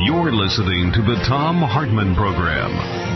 You're listening to the Thom Hartmann Program.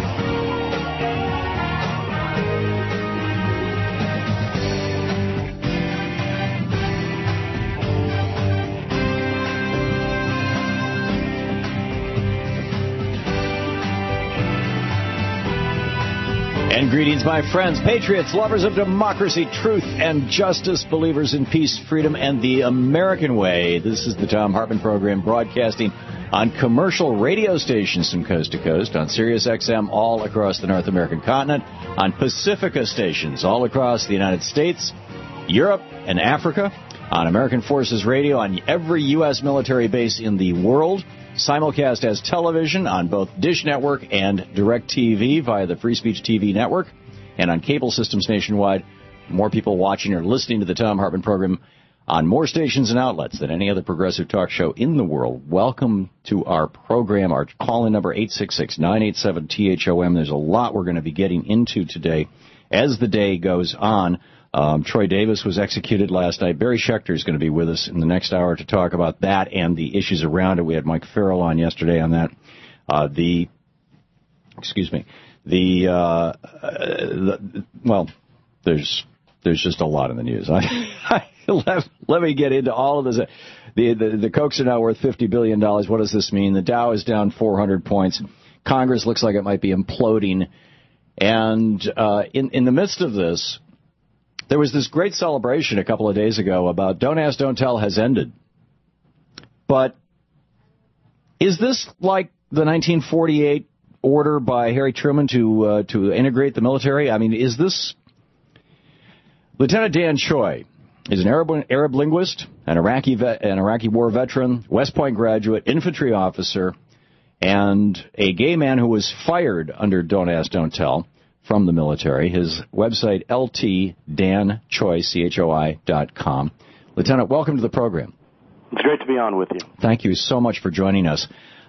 And greetings, my friends, patriots, lovers of democracy, truth, and justice, believers in peace, freedom, and the American way. This is the Thom Hartmann Program, broadcasting on commercial radio stations from coast to coast, on Sirius XM all across the North American continent, on Pacifica stations all across the United States, Europe, and Africa, on American Forces Radio, on every U.S. military base in the world, simulcast as television on both Dish Network and DirecTV via the Free Speech TV network, and on cable systems nationwide. More people watching or listening to the Thom Hartmann Program on more stations and outlets than any other progressive talk show in the world. Welcome to our program. Our call-in number, 866-987-THOM. There's a lot we're going to be getting into today as the day goes on. Troy Davis was executed last night. Barry Schechter is going to be with us in the next hour to talk about that and the issues around it. We had Mike Farrell on yesterday on that. There's just a lot in the news. Let me get into all of this. The Cokes are now worth $50 billion. What does this mean? The Dow is down 400 points. Congress looks like it might be imploding. And in the midst of this, there was this great celebration a couple of days ago about Don't Ask, Don't Tell has ended. But is this like the 1948 order by Harry Truman to integrate the military? I mean, is this... Lieutenant Dan Choi is an Arab linguist, an Iraqi war veteran, West Point graduate, infantry officer, and a gay man who was fired under Don't Ask, Don't Tell from the military. His website, ltdanchoi.com. Lieutenant, welcome to the program. It's great to be on with you. Thank you so much for joining us.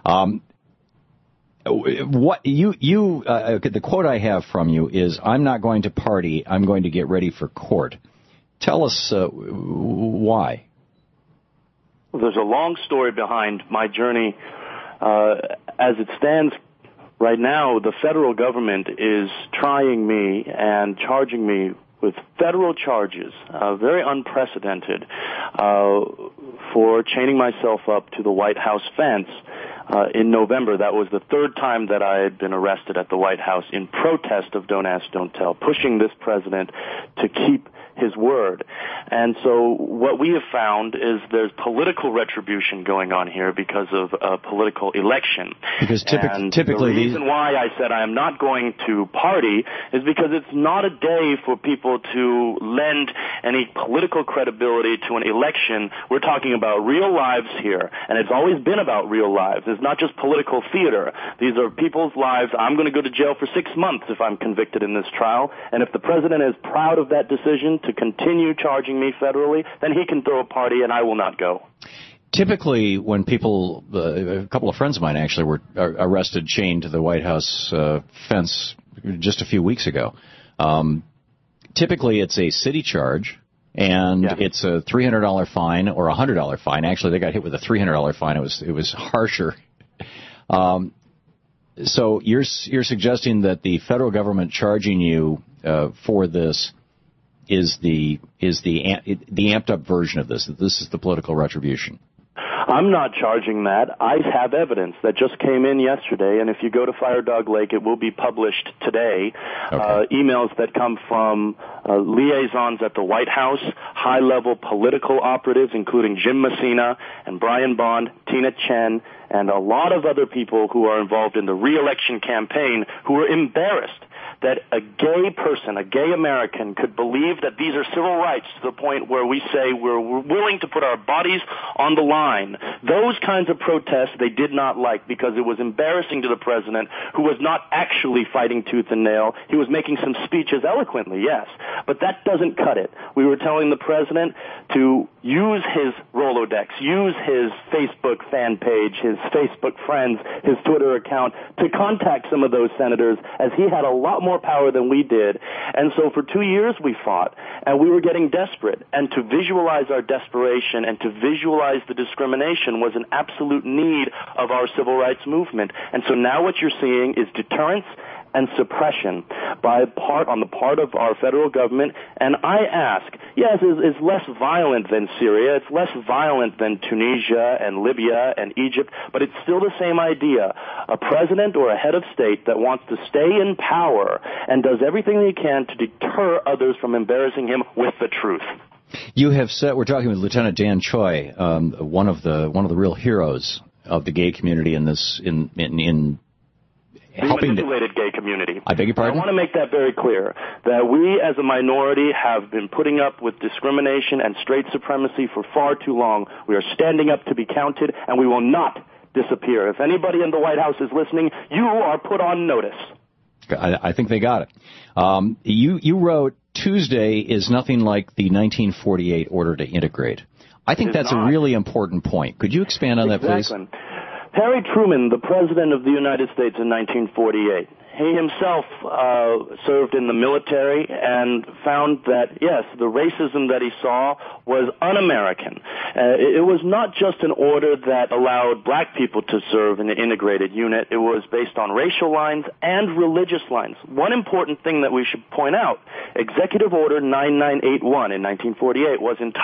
The quote I have from you is, "I'm not going to party, I'm going to get ready for court." Tell us why. Well, there's a long story behind my journey. As it stands right now, the federal government is trying me and charging me with federal charges, very unprecedented, for chaining myself up to the White House fence. In November, that was the third time that I had been arrested at the White House in protest of Don't Ask, Don't Tell, pushing this president to keep his word. And so what we have found is there's political retribution going on here because of a political election. Because typically the reason why I said I am not going to party is because it's not a day for people to lend any political credibility to an election. We're talking about real lives here, and it's always been about real lives. It's not just political theater. These are people's lives. I'm going to go to jail for 6 months if I'm convicted in this trial, and if the president is proud of that decision to continue charging me federally, then he can throw a party and I will not go. Typically, when people, a couple of friends of mine actually were arrested, chained to the White House fence just a few weeks ago. Typically, it's a city charge, and it's a $300 fine or a $100 fine. Actually, they got hit with a $300 fine. It was harsher. So you're suggesting that the federal government charging you for this is the amped up version of this, that this is the political retribution? I'm not charging that. I have evidence that just came in yesterday, and if you go to Fire Dog Lake, it will be published today. Okay. Emails that come from liaisons at the White House, high-level political operatives, including Jim Messina and Brian Bond, Tina Chen, and a lot of other people who are involved in the re-election campaign who are embarrassed that a gay person, a gay American, could believe that these are civil rights to the point where we say we're willing to put our bodies on the line. Those kinds of protests they did not like because it was embarrassing to the president, who was not actually fighting tooth and nail. He was making some speeches eloquently, yes, but that doesn't cut it. We were telling the president to use his Rolodex, use his Facebook fan page, his Facebook friends, his Twitter account to contact some of those senators, as he had a lot more power than we did. And so for 2 years we fought, and we were getting desperate. And to visualize our desperation and to visualize the discrimination was an absolute need of our civil rights movement. And so now what you're seeing is deterrence and suppression on the part of our federal government. And I ask, yes, it's less violent than Syria, it's less violent than Tunisia and Libya and Egypt, but it's still the same idea. A president or a head of state that wants to stay in power and does everything he can to deter others from embarrassing him with the truth. You have said, we're talking with Lieutenant Dan Choi, one of the real heroes of the gay community in helping the manipulated gay community. I beg your pardon? I want to make that very clear, that we as a minority have been putting up with discrimination and straight supremacy for far too long. We are standing up to be counted, and we will not disappear. If anybody in the White House is listening, you are put on notice. I think they got it. You wrote, Tuesday is nothing like the 1948 order to integrate. I think that's a really important point. Could you expand on that, please? Harry Truman, the President of the United States in 1948, he himself served in the military and found that, yes, the racism that he saw was un-American. It was not just an order that allowed black people to serve in the integrated unit. It was based on racial lines and religious lines. One important thing that we should point out, Executive Order 9981 in 1948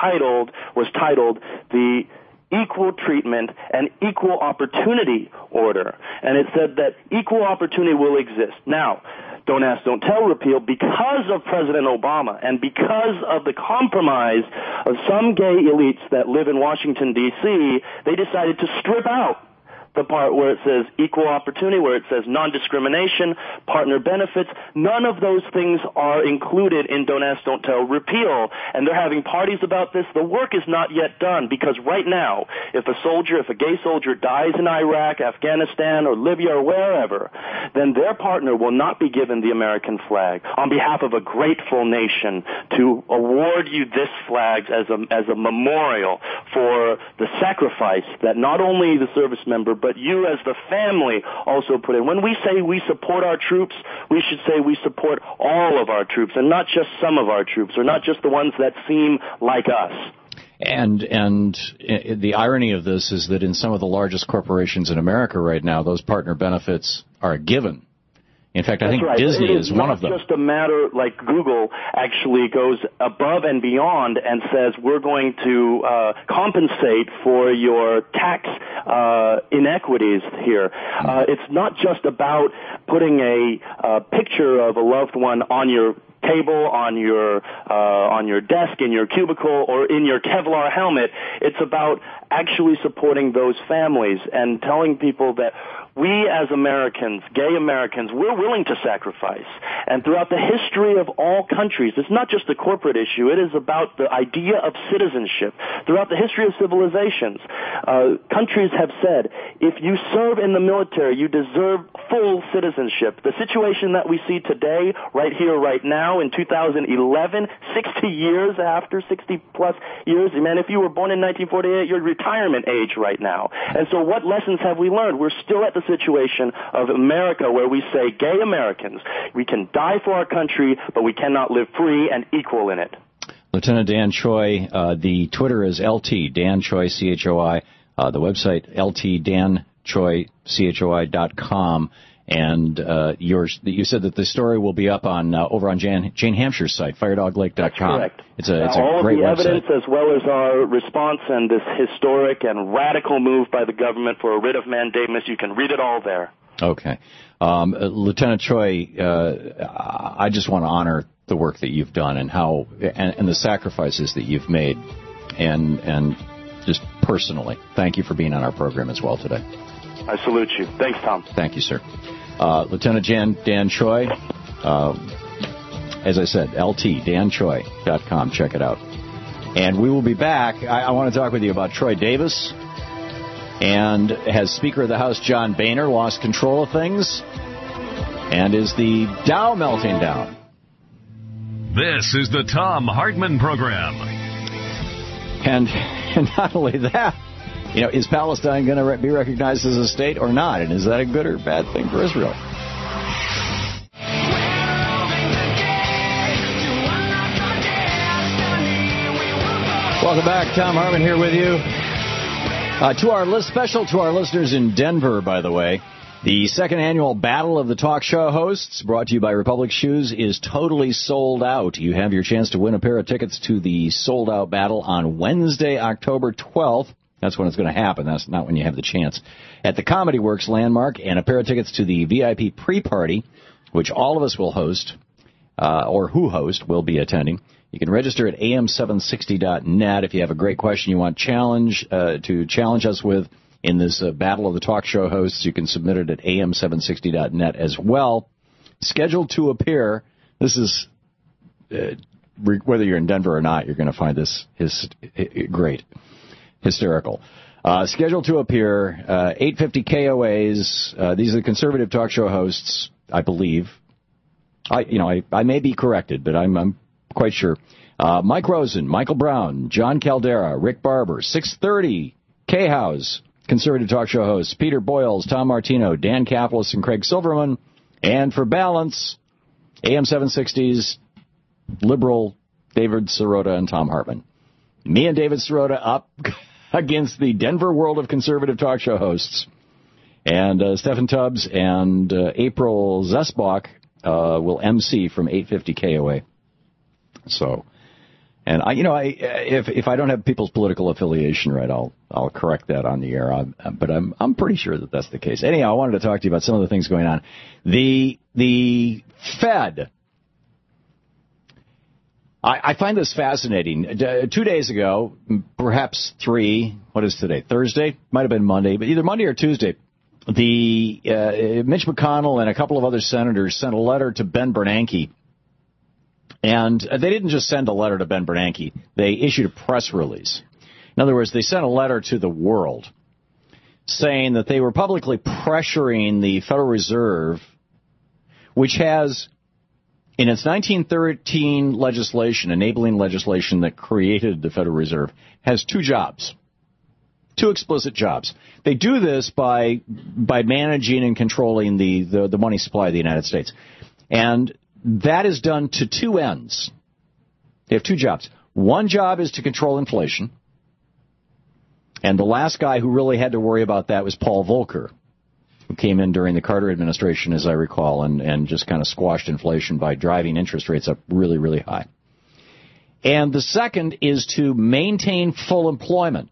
was titled the Equal Treatment and Equal Opportunity Order. And it said that equal opportunity will exist. Now, Don't Ask, Don't Tell repeal, because of President Obama and because of the compromise of some gay elites that live in Washington, D.C., they decided to strip out the part where it says equal opportunity, where it says non-discrimination, partner benefits. None of those things are included in Don't Ask, Don't Tell repeal, and they're having parties about this. The work is not yet done, because right now, if a gay soldier dies in Iraq, Afghanistan, or Libya, or wherever, then their partner will not be given the American flag on behalf of a grateful nation to award you this flag as a memorial for the sacrifice that not only the service member, but you as the family also put in. When we say we support our troops, we should say we support all of our troops and not just some of our troops, or not just the ones that seem like us. And the irony of this is that in some of the largest corporations in America right now, those partner benefits are a given. In fact, I think Disney is one of them. It's just a matter like Google actually goes above and beyond and says we're going to compensate for your tax inequities here. It's not just about putting a picture of a loved one on your table, on your desk, in your cubicle, or in your Kevlar helmet. It's about actually supporting those families and telling people that we as Americans, gay Americans, we're willing to sacrifice. And throughout the history of all countries, it's not just a corporate issue, it is about the idea of citizenship. Throughout the history of civilizations, countries have said, if you serve in the military, you deserve full citizenship. The situation that we see today, right here, right now, in 2011, 60 years after, 60-plus years, man, if you were born in 1948, you're retirement age right now. And so what lessons have we learned? We're still at the situation of America where we say, gay Americans, we can die for our country, but we cannot live free and equal in it. Lieutenant Dan Choi, the Twitter is LT, Dan Choi, CHOI, the website ltdanchoicoi.com, and you said that the story will be up on over on Jane Hampshire's site, firedoglake.com. That's correct. It's a all great of the website. Evidence, as well as our response and this historic and radical move by the government for a writ of mandamus, you can read it all there. Okay. Lieutenant Choi, I just want to honor the work that you've done and and the sacrifices that you've made, and just personally, thank you for being on our program as well today. I salute you. Thanks, Tom. Thank you, sir. Lieutenant Dan Choi, as I said, ltdanchoi.com. Check it out. And we will be back. I want to talk with you about Troy Davis. And has Speaker of the House John Boehner lost control of things? And is the Dow melting down? This is the Thom Hartmann Program. And not only that, is Palestine going to be recognized as a state or not? And is that a good or bad thing for Israel? Welcome back. Tom Hartman here with you. Special to our listeners in Denver, by the way. The second annual Battle of the Talk Show Hosts, brought to you by Republic Shoes, is totally sold out. You have your chance to win a pair of tickets to the sold-out battle on Wednesday, October 12th. That's when it's going to happen. That's not when you have the chance. At the Comedy Works landmark, and a pair of tickets to the VIP pre-party, which all of us will host, or who host will be attending. You can register at am760.net if you have a great question you want to challenge us with in this Battle of the Talk Show Hosts. You can submit it at am760.net as well. Scheduled to appear. This is, whether you're in Denver or not, you're going to find this great. Hysterical. Scheduled to appear, 850 KOAs. These are the conservative talk show hosts, I believe. I may be corrected, but I'm quite sure. Mike Rosen, Michael Brown, John Caldera, Rick Barber, 630 K-House, conservative talk show hosts, Peter Boyles, Tom Martino, Dan Kaplis, and Craig Silverman. And for balance, AM 760's liberal David Sirota and Tom Hartman. Me and David Sirota up against the Denver World of Conservative Talk Show hosts. And Stephen Tubbs and April Zesbach will MC from 850 KOA. So, and if I don't have people's political affiliation right, I'll correct that on the air. But I'm pretty sure that that's the case. Anyhow, I wanted to talk to you about some of the things going on. The Fed. I find this fascinating. 2 days ago, perhaps three. What is today? Thursday? Might have been Monday, but either Monday or Tuesday. Mitch McConnell and a couple of other senators sent a letter to Ben Bernanke. And they didn't just send a letter to Ben Bernanke. They issued a press release. In other words, they sent a letter to the world saying that they were publicly pressuring the Federal Reserve, which has, in its 1913 legislation, enabling legislation that created the Federal Reserve, has two jobs, two explicit jobs. They do this by managing and controlling the money supply of the United States. And that is done to two ends. They have two jobs. One job is to control inflation. And the last guy who really had to worry about that was Paul Volcker, who came in during the Carter administration, as I recall, and just kind of squashed inflation by driving interest rates up really, really high. And the second is to maintain full employment.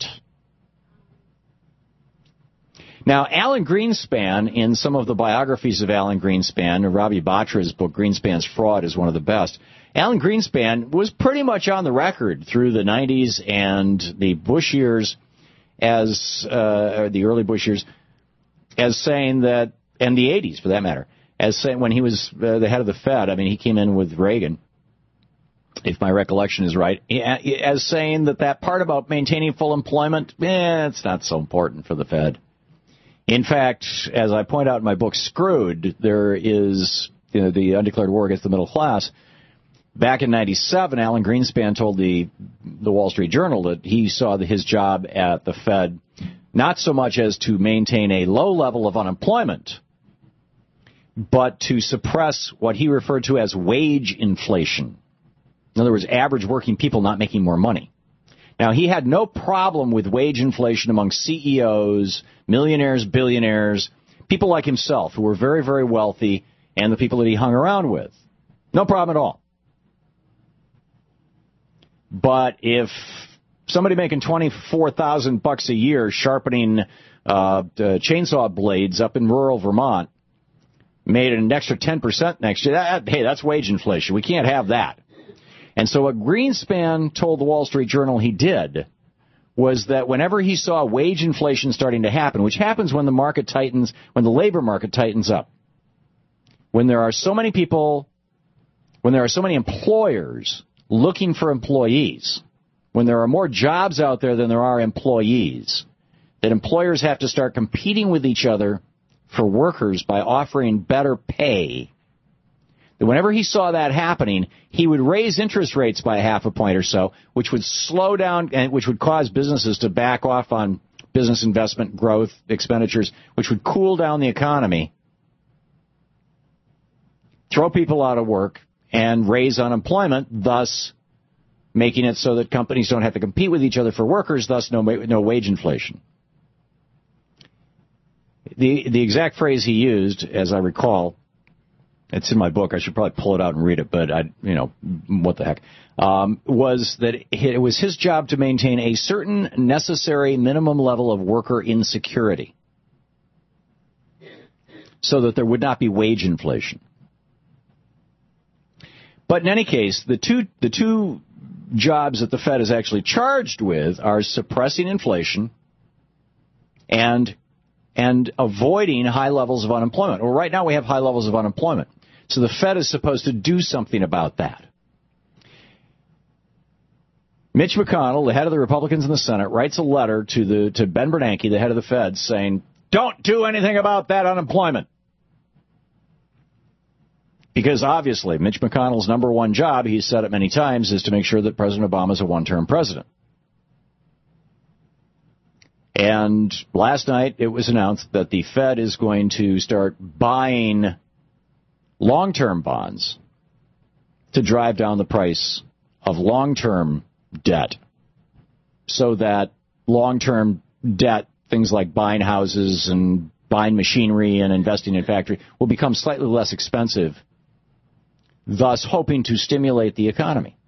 Now, Alan Greenspan, in some of the biographies of Alan Greenspan, Ravi Batra's book, Greenspan's Fraud, is one of the best. Alan Greenspan was pretty much on the record through the 90s and the Bush years, the early Bush years, as saying that, and the 80s for that matter, as saying when he was the head of the Fed, he came in with Reagan, if my recollection is right, as saying that part about maintaining full employment, it's not so important for the Fed. In fact, as I point out in my book, Screwed, there is the undeclared war against the middle class. Back in 97, Alan Greenspan told the Wall Street Journal that he saw his job at the Fed not so much as to maintain a low level of unemployment, but to suppress what he referred to as wage inflation. In other words, average working people not making more money. Now, he had no problem with wage inflation among CEOs, millionaires, billionaires, people like himself who were very, very wealthy, and the people that he hung around with. No problem at all. But if somebody making $24,000 a year sharpening chainsaw blades up in rural Vermont made an extra 10% next year, hey, that's wage inflation. We can't have that. And so what Greenspan told the Wall Street Journal he did was that whenever he saw wage inflation starting to happen, which happens when the market tightens, when the labor market tightens up, when there are so many people, when there are so many employers looking for employees, when there are more jobs out there than there are employees, that employers have to start competing with each other for workers by offering better pay, that whenever he saw that happening, he would raise interest rates by 0.5 point or so, which would slow down and which would cause businesses to back off on business investment growth expenditures, which would cool down the economy, throw people out of work, and raise unemployment, thus making it so that companies don't have to compete with each other for workers, thus no wage inflation. The exact phrase he used, as I recall, it's in my book, I should probably pull it out and read it, but what the heck, was that it was his job to maintain a certain necessary minimum level of worker insecurity so that there would not be wage inflation. But in any case, the two jobs that the Fed is actually charged with are suppressing inflation and avoiding high levels of unemployment. Well, right now we have high levels of unemployment. So the Fed is supposed to do something about that. Mitch McConnell, the head of the Republicans in the Senate, writes a letter to Ben Bernanke, the head of the Fed, saying, don't do anything about that unemployment. Because obviously, Mitch McConnell's number one job, he's said it many times, is to make sure that President Obama is a one-term president. And last night it was announced that the Fed is going to start buying long-term bonds to drive down the price of long-term debt so that long-term debt, things like buying houses and buying machinery and investing in factory, will become slightly less expensive, thus hoping to stimulate the economy.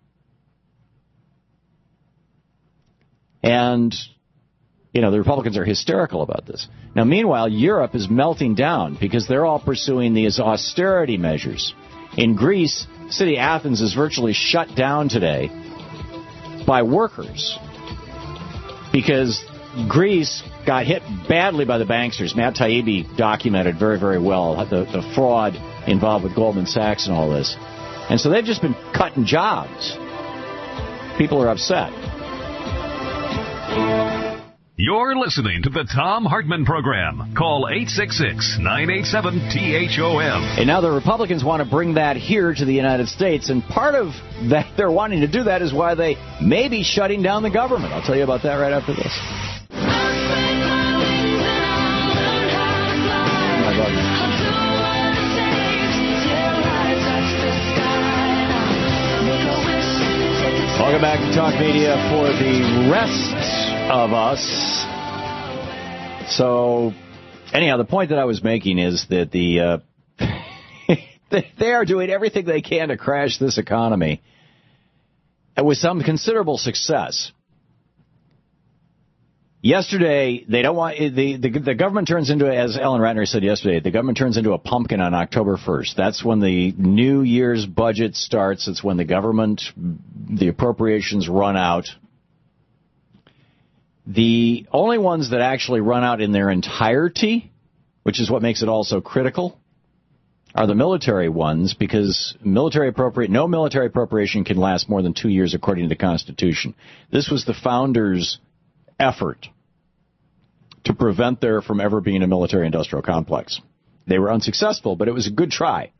And the Republicans are hysterical about this. Now, meanwhile, Europe is melting down because they're all pursuing these austerity measures. In Greece, the city of Athens is virtually shut down today by workers because Greece got hit badly by the banksters. Matt Taibbi documented very, very well the fraud involved with Goldman Sachs and all this. And so they've just been cutting jobs. People are upset. You're listening to the Thom Hartmann Program. Call 866-987-THOM. And now the Republicans want to bring that here to the United States, and part of that they're wanting to do that is why they may be shutting down the government. I'll tell you about that right after this. Welcome back to Talk Media for the rest of us. So, anyhow, the point that I was making is that they are doing everything they can to crash this economy, and with some considerable success. Yesterday, they don't want the government turns into, as Ellen Ratner said yesterday, the government turns into a pumpkin on October 1st. That's when the New Year's budget starts. It's when the appropriations run out. The only ones that actually run out in their entirety, which is what makes it all so critical, are the military ones, because no military appropriation can last more than 2 years according to the Constitution. This was the founders' effort to prevent there from ever being a military-industrial complex. They were unsuccessful, but it was a good try.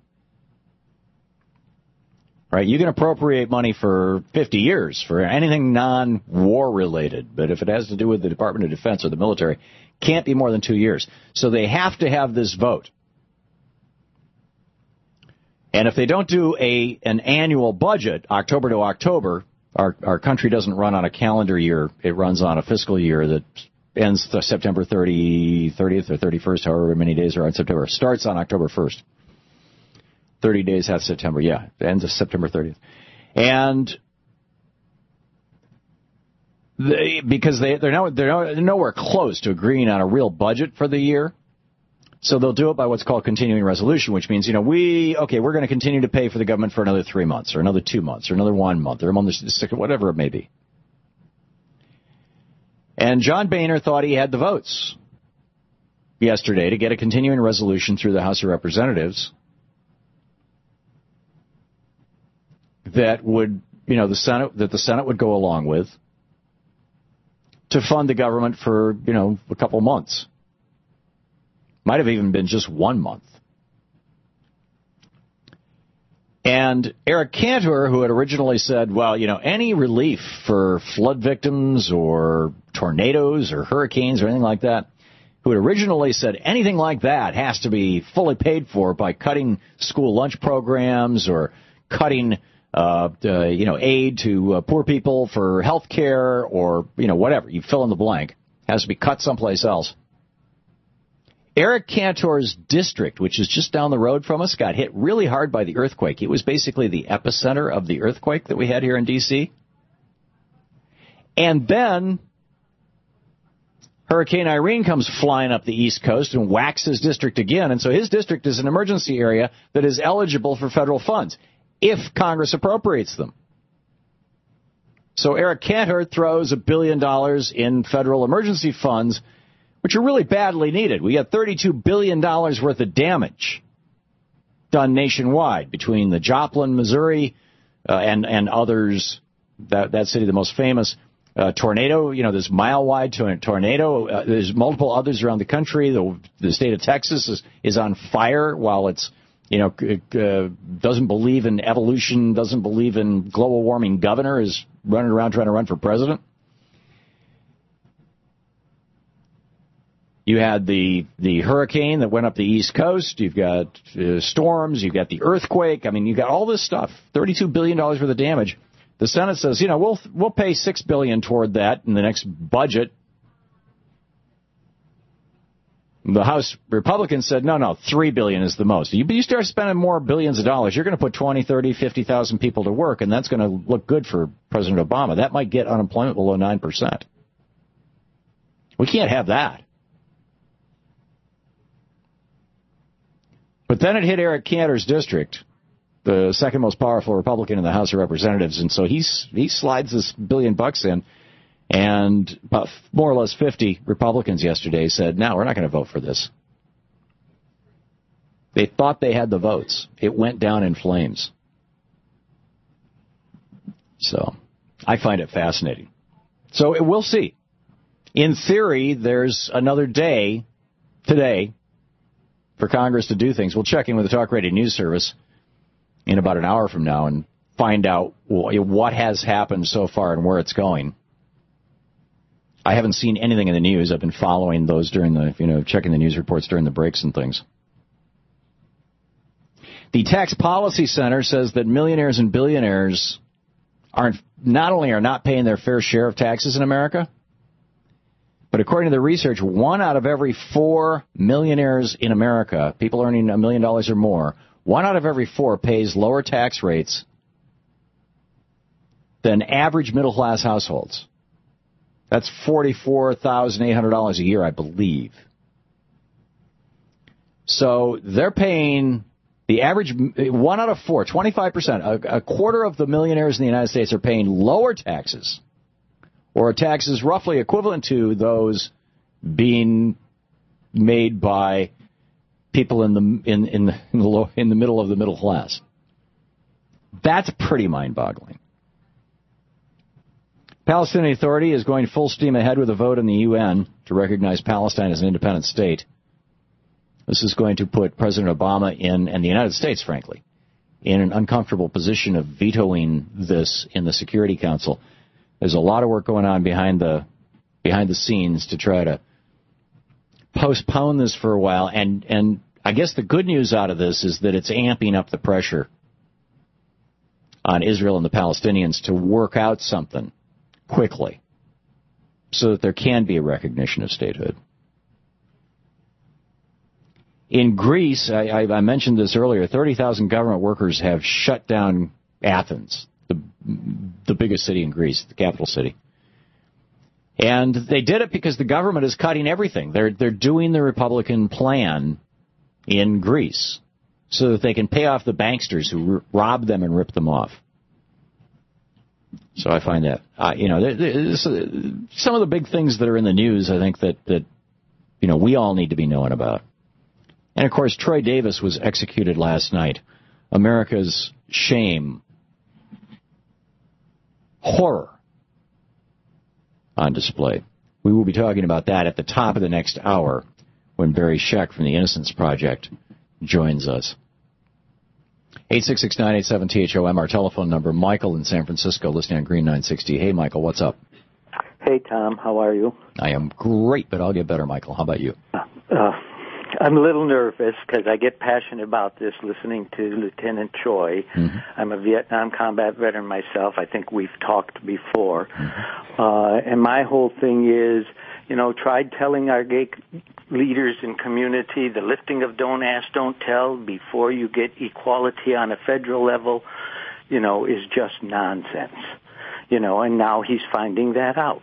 Right? You can appropriate money for 50 years for anything non-war related, but if it has to do with the Department of Defense or the military, can't be more than 2 years. So they have to have this vote. And if they don't do an annual budget, October to October, our country doesn't run on a calendar year. It runs on a fiscal year that ends September 30th or 31st, however many days are on September. It starts on October 1st. 30 days have September, yeah. It ends of September 30th. And because they're nowhere close to agreeing on a real budget for the year, so they'll do it by what's called continuing resolution, which means, we're going to continue to pay for the government for another 3 months or another 2 months or another 1 month or a month, whatever it may be. And John Boehner thought he had the votes yesterday to get a continuing resolution through the House of Representatives that would, the Senate would go along with to fund the government for, a couple months. Might have even been just 1 month. And Eric Cantor, who had originally said, well, any relief for flood victims or tornadoes or hurricanes or anything like that, who had originally said anything like that has to be fully paid for by cutting school lunch programs or cutting aid to poor people for health care or, whatever. You fill in the blank. Has to be cut someplace else. Eric Cantor's district, which is just down the road from us, got hit really hard by the earthquake. It was basically the epicenter of the earthquake that we had here in D.C. And then Hurricane Irene comes flying up the East Coast and whacks his district again. And so his district is an emergency area that is eligible for federal funds, if Congress appropriates them. So Eric Cantor throws $1 billion in federal emergency funds, which are really badly needed. We got $32 billion worth of damage done nationwide between the Joplin, Missouri, and others. That city, the most famous tornado, this mile-wide tornado. There's multiple others around the country. The state of Texas is on fire while it's, doesn't believe in evolution, doesn't believe in global warming governor is running around trying to run for president. You had the hurricane that went up the East Coast. You've got storms. You've got the earthquake. I mean, you've got all this stuff. $32 billion worth of damage. The Senate says, we'll pay $6 billion toward that in the next budget. The House Republicans said, no, $3 billion is the most. You start spending more billions of dollars, you're going to put 20, 30, 50,000 people to work, and that's going to look good for President Obama. That might get unemployment below 9%. We can't have that. But then it hit Eric Cantor's district, the second most powerful Republican in the House of Representatives, and so he slides this $1 billion in, and about more or less 50 Republicans yesterday said, no, we're not going to vote for this. They thought they had the votes. It went down in flames. So I find it fascinating. So we'll see. In theory, there's another day today for Congress to do things. We'll check in with the Talk Radio News Service in about an hour from now and find out what has happened so far and where it's going. I haven't seen anything in the news. I've been following those during the, checking the news reports during the breaks and things. The Tax Policy Center says that millionaires and billionaires not only are not paying their fair share of taxes in America, but according to the research, 1 out of every 4 millionaires in America, people earning $1 million or more, 1 out of every 4 pays lower tax rates than average middle-class households. That's $44,800 a year, I believe. So they're paying the average 1 out of 4, 25%, a quarter of the millionaires in the United States are paying lower taxes, or taxes roughly equivalent to those being made by people in the middle of the middle class. That's pretty mind-boggling. Palestinian Authority is going full steam ahead with a vote in the UN to recognize Palestine as an independent state. This is going to put President Obama and the United States, frankly, in an uncomfortable position of vetoing this in the Security Council. There's a lot of work going on behind the scenes to try to postpone this for a while. And I guess the good news out of this is that it's amping up the pressure on Israel and the Palestinians to work out something quickly so that there can be a recognition of statehood. In Greece, I mentioned this earlier, 30,000 government workers have shut down Athens, the biggest city in Greece, the capital city. And they did it because the government is cutting everything. They're doing the Republican plan in Greece so that they can pay off the banksters who robbed them and ripped them off. So I find that, some of the big things that are in the news, I think that we all need to be knowing about. And, of course, Troy Davis was executed last night. America's shame, horror on display. We will be talking about that at the top of the next hour when Barry Scheck from the Innocence Project joins us. 866-987-THOM, our telephone number. Michael in San Francisco, listening on Green 960. Hey, Michael, what's up? Hey, Tom, how are you? I am great, but I'll get better, Michael. How about you? I'm a little nervous because I get passionate about this listening to Lieutenant Choi. Mm-hmm. I'm a Vietnam combat veteran myself. I think we've talked before. Mm-hmm. And my whole thing is, tried telling our gay leaders in community the lifting of Don't Ask, Don't Tell before you get equality on a federal level, is just nonsense. And now he's finding that out.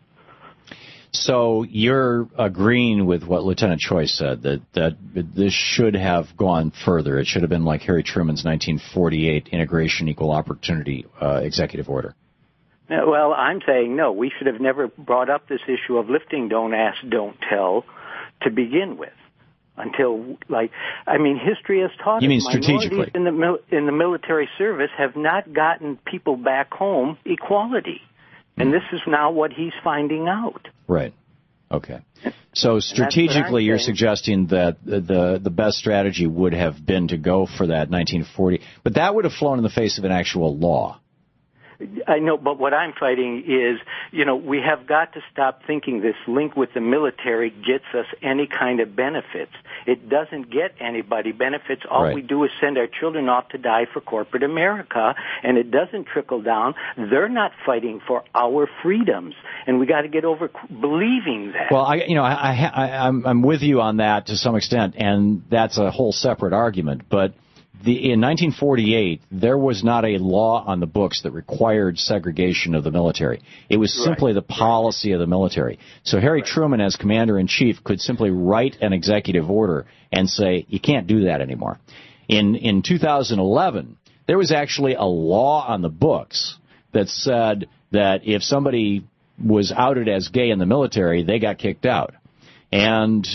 So you're agreeing with what Lieutenant Choi said, that this should have gone further. It should have been like Harry Truman's 1948 Integration Equal Opportunity executive order. Well, I'm saying no. We should have never brought up this issue of lifting Don't Ask, Don't Tell to begin with. Until, history has taught us. You mean strategically? Minorities in the military service have not gotten people back home equality. And this is now what he's finding out. Right. Okay. So strategically, you're suggesting that the best strategy would have been to go for that 1940, but that would have flown in the face of an actual law. I know, but what I'm fighting is, we have got to stop thinking this link with the military gets us any kind of benefits. It doesn't get anybody benefits. All we do is send our children off to die for corporate America, and it doesn't trickle down. They're not fighting for our freedoms, and we got to get over believing that. Well, I'm with you on that to some extent, and that's a whole separate argument, but in 1948, there was not a law on the books that required segregation of the military. It was simply the policy of the military. So Harry Truman, as commander-in-chief, could simply write an executive order and say, you can't do that anymore. In 2011, there was actually a law on the books that said that if somebody was outed as gay in the military, they got kicked out. And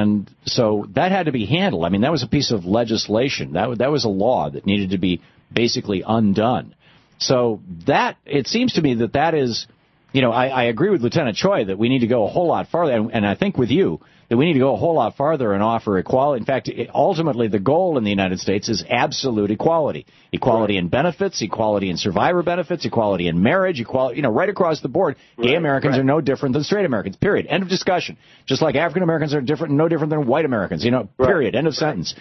so that had to be handled. I mean, that was a piece of legislation. That was a law that needed to be basically undone. So it seems to me that is, I agree with Lieutenant Choi that we need to go a whole lot farther, and I think with you that we need to go a whole lot farther and offer equality. In fact, ultimately the goal in the United States is absolute equality. Equality in benefits, equality in survivor benefits, equality in marriage, equality, right across the board. Gay Americans are no different than straight Americans, period. End of discussion. Just like African Americans are no different than white Americans, period. End of sentence.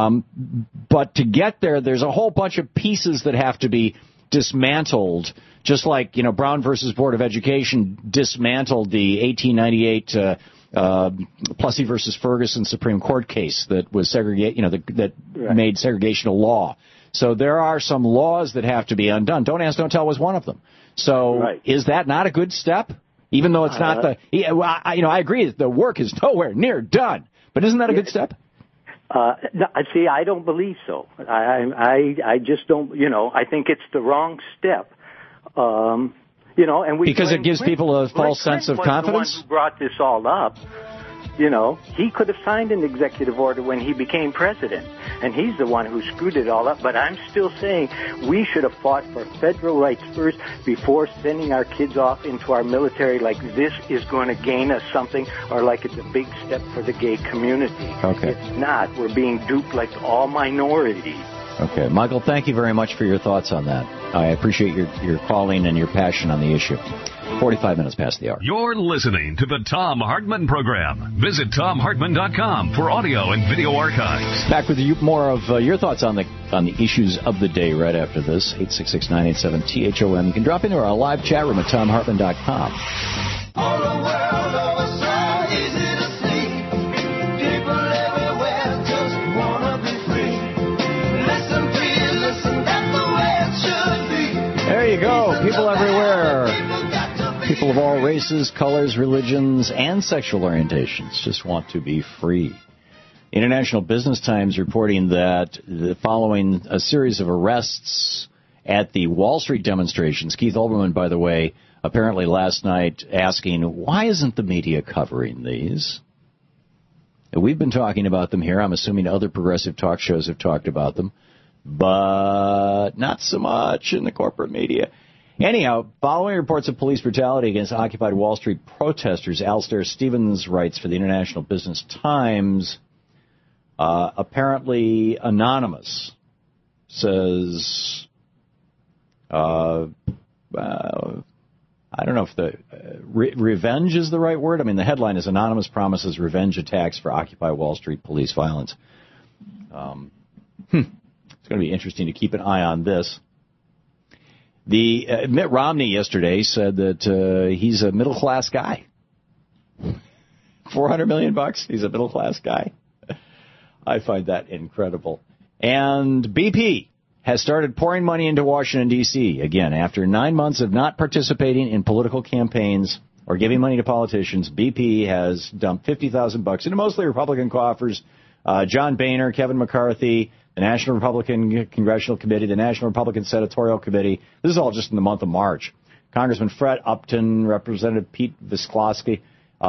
But to get there, there's a whole bunch of pieces that have to be dismantled, just like, Brown versus Board of Education dismantled the 1898 Plessy versus Ferguson Supreme Court case that was made segregation a law. So there are some laws that have to be undone. Don't Ask, Don't Tell was one of them. So is that not a good step? Even though it's not I agree that the work is nowhere near done, but isn't that a good step? See, I don't believe so. I just don't, I think it's the wrong step. And because it gives people a false sense of confidence? The one who brought this all up, he could have signed an executive order when he became president, and he's the one who screwed it all up. But I'm still saying we should have fought for federal rights first before sending our kids off into our military like this is going to gain us something, or like it's a big step for the gay community. Okay. It's not. We're being duped like all minorities. Okay. Michael, thank you very much for your thoughts on that. I appreciate your calling and your passion on the issue. 45 minutes past the hour. You're listening to the Thom Hartmann Program. Visit ThomHartmann.com for audio and video archives. Back with more of your thoughts on the issues of the day right after this. 866-987-THOM. You can drop into our live chat room at ThomHartmann.com. All the world over so easy to see. People everywhere just want to be free. Listen, please, listen, that's the way it should be. There you go. People everywhere. People of all races, colors, religions, and sexual orientations just want to be free. International Business Times reporting that following a series of arrests at the Wall Street demonstrations, Keith Olbermann, by the way, apparently last night asking, why isn't the media covering these? We've been talking about them here. I'm assuming other progressive talk shows have talked about them, but not so much in the corporate media. Anyhow, following reports of police brutality against Occupy Wall Street protesters, Alastair Stevens writes for the International Business Times, apparently anonymous says, I don't know if the revenge is the right word. I mean, the headline is Anonymous Promises Revenge Attacks for Occupy Wall Street Police Violence. It's going to be interesting to keep an eye on this. Mitt Romney yesterday said that he's a middle-class guy. $400 million, he's a middle-class guy. I find that incredible. And BP has started pouring money into Washington, D.C. again. After 9 months of not participating in political campaigns or giving money to politicians, BP has dumped $50,000 into mostly Republican coffers. John Boehner, Kevin McCarthy, the National Republican Congressional Committee, the National Republican Senatorial Committee. This is all just in the month of March. Congressman Fred Upton, Representative Pete Visclosky,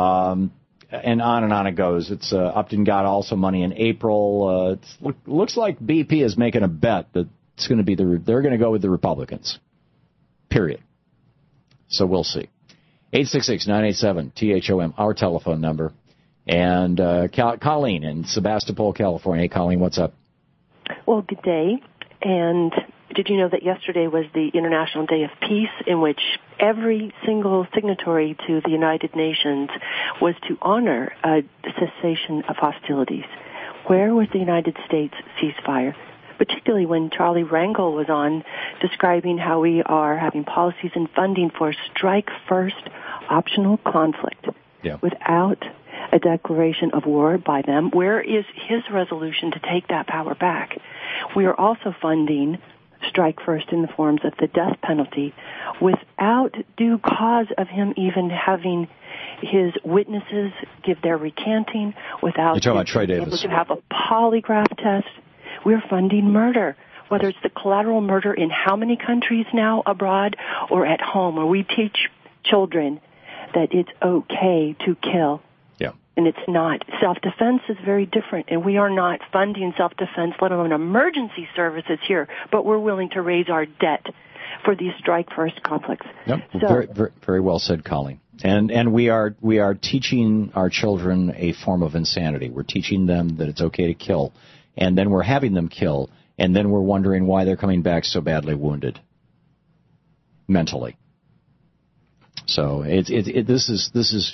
and on it goes. Upton got also money in April. It looks like BP is making a bet that it's going to be they're going to go with the Republicans. Period. So we'll see. 866-987-THOM, our telephone number. And Colleen in Sebastopol, California. Hey, Colleen, what's up? Well, good day. And did you know that yesterday was the International Day of Peace, in which every single signatory to the United Nations was to honor a cessation of hostilities? Where was the United States ceasefire? Particularly when Charlie Rangel was on describing how we are having policies and funding for strike-first optional conflict without a declaration of war by them. Where is his resolution to take that power back? We are also funding strike first in the forms of the death penalty without due cause of him even having his witnesses give their recanting, without You're talking about Troy Davis. able to have a polygraph test. We're funding murder, whether it's the collateral murder in how many countries now abroad or at home, where we teach children that it's okay to kill. Yeah. And it's not. Self-defense is very different, and we are not funding self-defense, let alone emergency services here, but we're willing to raise our debt for these strike-first conflicts. Yep. So, very, very, very well said, Colleen. And we are teaching our children a form of insanity. We're teaching them that it's okay to kill, and then we're having them kill, and then we're wondering why they're coming back so badly wounded mentally. So this is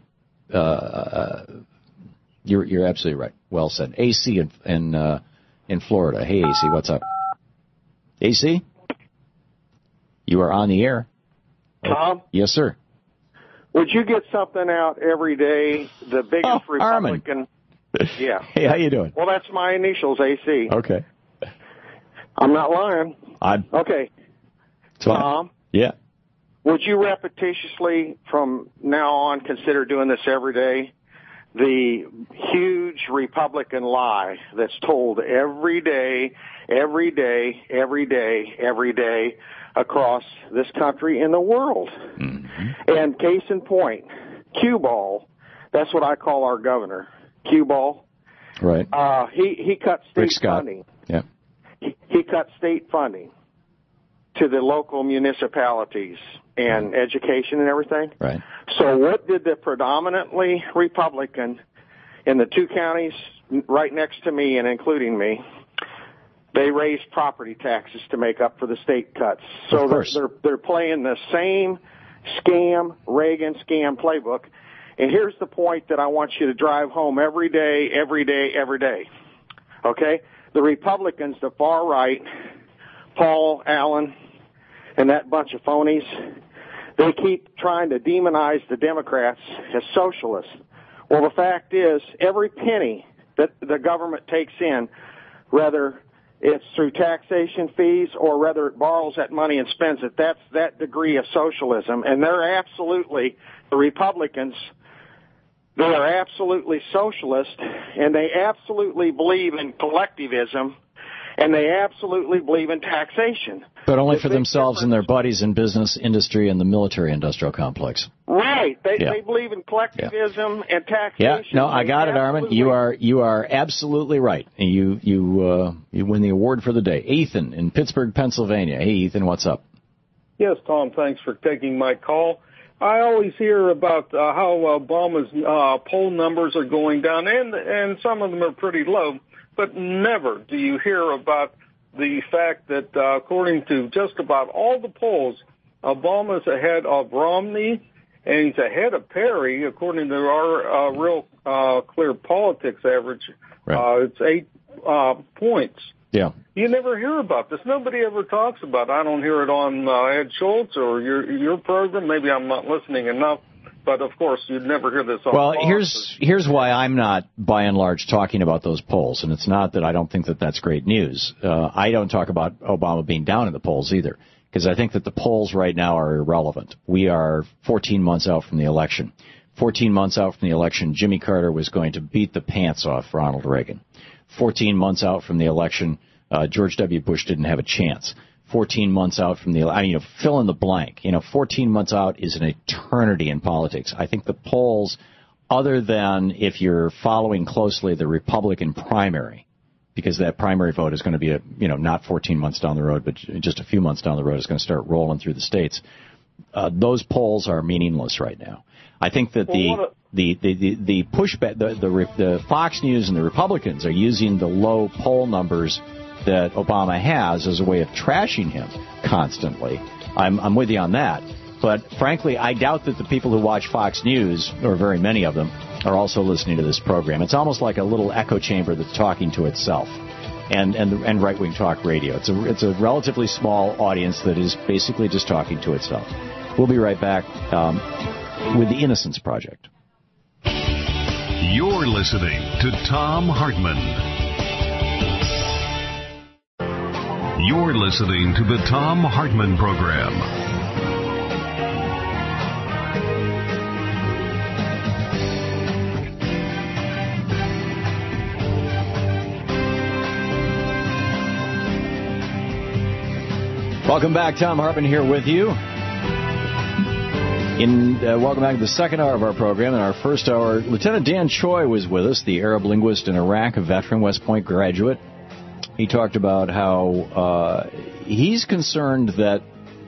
you're absolutely right. Well said. AC in Florida. Hey, AC, what's up? AC, you are on the air. Tom? Yes, sir. Would you get something out every day? The biggest Republican. Armin. Yeah. Hey, how you doing? Well, that's my initials, AC. Okay. I'm not lying. Okay. Tom? Yeah. Would you repetitiously, from now on, consider doing this every day? The huge Republican lie that's told every day, every day, every day, every day across this country and the world. Mm-hmm. And case in point, Cue Ball, that's what I call our governor, Cue Ball. Right. He cut state Rick Scott. funding. Yeah. He cut state funding to the local municipalities and education and everything. Right. So what did the predominantly Republican in the two counties right next to me and including me, they raised property taxes to make up for the state cuts. So they're playing the same scam, Reagan scam playbook. And here's the point that I want you to drive home every day, every day, every day. Okay? The Republicans, the far right, Paul Allen, and that bunch of phonies, they keep trying to demonize the Democrats as socialists. Well, the fact is, every penny that the government takes in, whether it's through taxation fees or whether it borrows that money and spends it, that's that degree of socialism. And they're absolutely, the Republicans, they are absolutely socialist, and they absolutely believe in collectivism, and they absolutely believe in taxation. But only for themselves and their buddies in business, industry, and the military-industrial complex. Right. They believe in collectivism and taxation. Yeah. No, I got it, Armin. You are absolutely right. And you win the award for the day. Ethan in Pittsburgh, Pennsylvania. Hey, Ethan, what's up? Yes, Tom, thanks for taking my call. I always hear about how Obama's poll numbers are going down, and some of them are pretty low, but never do you hear about the fact that according to just about all the polls, Obama's ahead of Romney, and he's ahead of Perry, according to our real clear politics average. Right. It's 8 points. Yeah. You never hear about this. Nobody ever talks about it. I don't hear it on Ed Schultz or your program. Maybe I'm not listening enough. But, of course, you'd never hear this on Well, here's why I'm not, by and large, talking about those polls. And it's not that I don't think that that's great news. I don't talk about Obama being down in the polls either, because I think that the polls right now are irrelevant. We are 14 months out from the election. 14 months out from the election, Jimmy Carter was going to beat the pants off Ronald Reagan. 14 months out from the election, George W. Bush didn't have a chance. 14 months out from the, fill in the blank. 14 months out is an eternity in politics. I think the polls, other than if you're following closely the Republican primary, because that primary vote is going to be, not 14 months down the road, but just a few months down the road, is going to start rolling through the states. Those polls are meaningless right now. I think that the pushback, the Fox News and the Republicans are using the low poll numbers that Obama has as a way of trashing him constantly. I'm with you on that. But frankly, I doubt that the people who watch Fox News, or very many of them, are also listening to this program. It's almost like a little echo chamber that's talking to itself, and right-wing talk radio. It's a relatively small audience that is basically just talking to itself. We'll be right back with the Innocence Project. You're listening to Thom Hartmann. You're listening to the Thom Hartmann Program. Welcome back. Thom Hartmann here with you. Welcome back to the second hour of our program. In our first hour, Lieutenant Dan Choi was with us, the Arab linguist and Iraq veteran, West Point graduate. He talked about how he's concerned that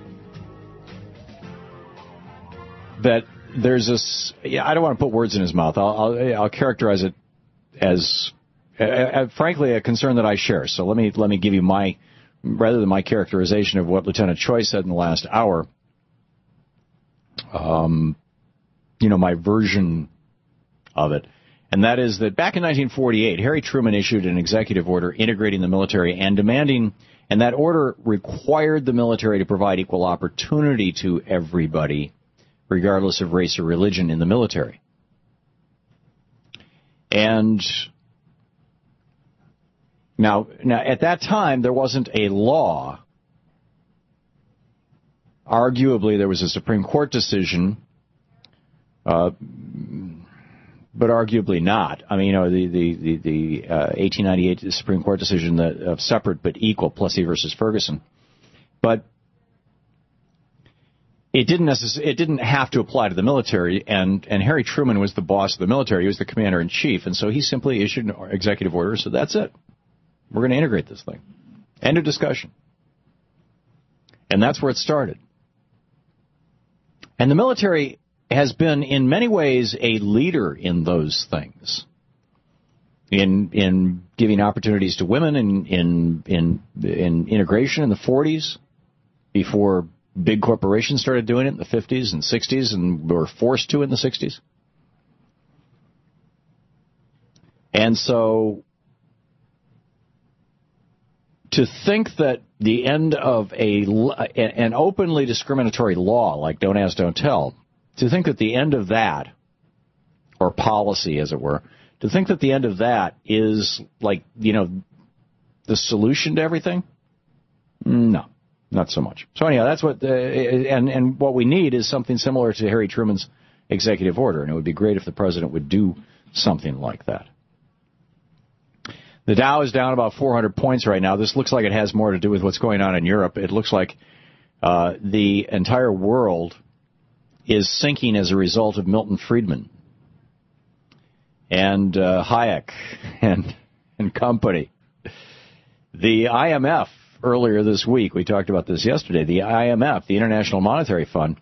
there's this. I don't want to put words in his mouth. I'll characterize it as, frankly, a concern that I share. So let me give you rather than my characterization of what Lieutenant Choi said in the last hour. My version of it. And that is that back in 1948, Harry Truman issued an executive order integrating the military and and that order required the military to provide equal opportunity to everybody, regardless of race or religion in the military. And now at that time, there wasn't a law. Arguably, there was a Supreme Court decision, but arguably not. I mean, the 1898 Supreme Court decision of separate but equal, Plessy versus Ferguson. But it didn't have to apply to the military, and Harry Truman was the boss of the military. He was the commander-in-chief, and so he simply issued an executive order, so that's it. We're going to integrate this thing. End of discussion. And that's where it started. And the military has been, in many ways, a leader in those things, in giving opportunities to women, in integration in the 40s, before big corporations started doing it in the 50s and 60s, and were forced to in the 60s. And so, to think that the end of an openly discriminatory law, like Don't Ask, Don't Tell, to think that the end of that, or policy, as it were, to think that the end of that is like, the solution to everything? No, not so much. So anyhow, that's what, and what we need is something similar to Harry Truman's executive order, and it would be great if the president would do something like that. The Dow is down about 400 points right now. This looks like it has more to do with what's going on in Europe. It looks like the entire world is sinking as a result of Milton Friedman and Hayek and company. The IMF, earlier this week, we talked about this yesterday, the IMF, the International Monetary Fund,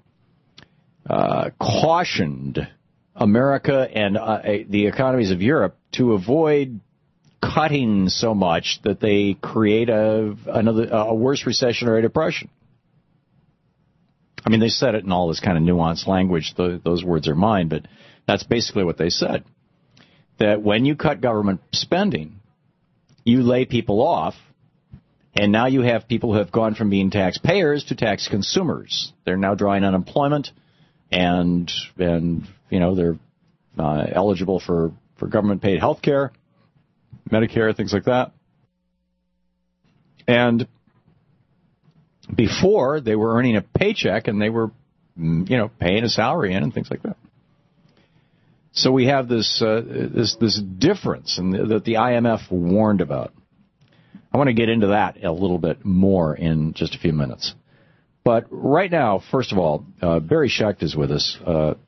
cautioned America and the economies of Europe to avoid cutting so much that they create a worse recession or a depression. I mean, they said it in all this kind of nuanced language. Those words are mine, but that's basically what they said. That when you cut government spending, you lay people off, and now you have people who have gone from being taxpayers to tax consumers. They're now drawing unemployment, and they're eligible for government-paid health care, Medicare, things like that. And before, they were earning a paycheck, and they were, paying a salary in and things like that. So we have this difference that the IMF warned about. I want to get into that a little bit more in just a few minutes. But right now, first of all, Barry Scheck is with us.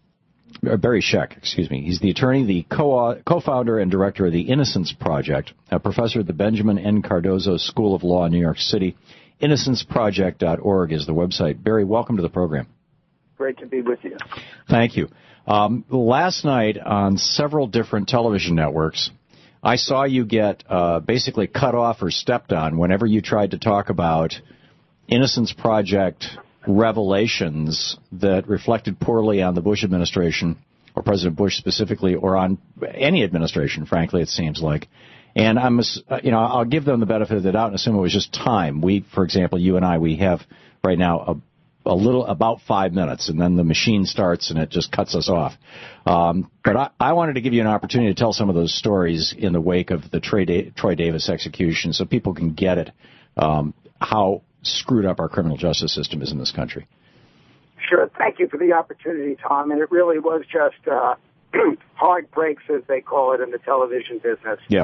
Barry Scheck, excuse me. He's the attorney, the co-founder and director of the Innocence Project, a professor at the Benjamin N. Cardozo School of Law in New York City. InnocenceProject.org is the website. Barry, welcome to the program. Great to be with you. Thank you. Last night on several different television networks, I saw you get basically cut off or stepped on whenever you tried to talk about Innocence Project revelations that reflected poorly on the Bush administration, or President Bush specifically, or on any administration, frankly, it seems like. And I'll give them the benefit of the doubt and assume it was just time. For example, you and I, we have right now about 5 minutes, and then the machine starts and it just cuts us off. But I wanted to give you an opportunity to tell some of those stories in the wake of the Troy Davis execution, so people can get it, how screwed up our criminal justice system is in this country. Sure. Thank you for the opportunity, Tom. And it really was just hard breaks, as they call it in the television business. Yeah.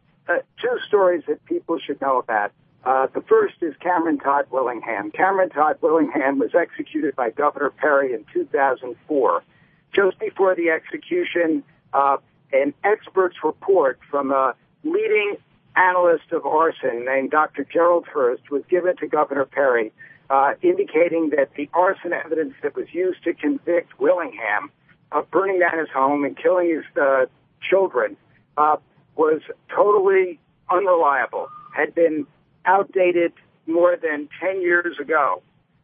Two stories that people should know about. The first is Cameron Todd Willingham. Cameron Todd Willingham was executed by Governor Perry in 2004. Just before the execution, an expert's report from a leading analyst of arson named Dr. Gerald Hurst was given to Governor Perry, indicating that the arson evidence that was used to convict Willingham of burning down his home and killing his children was totally unreliable, had been outdated more than 10 years ago.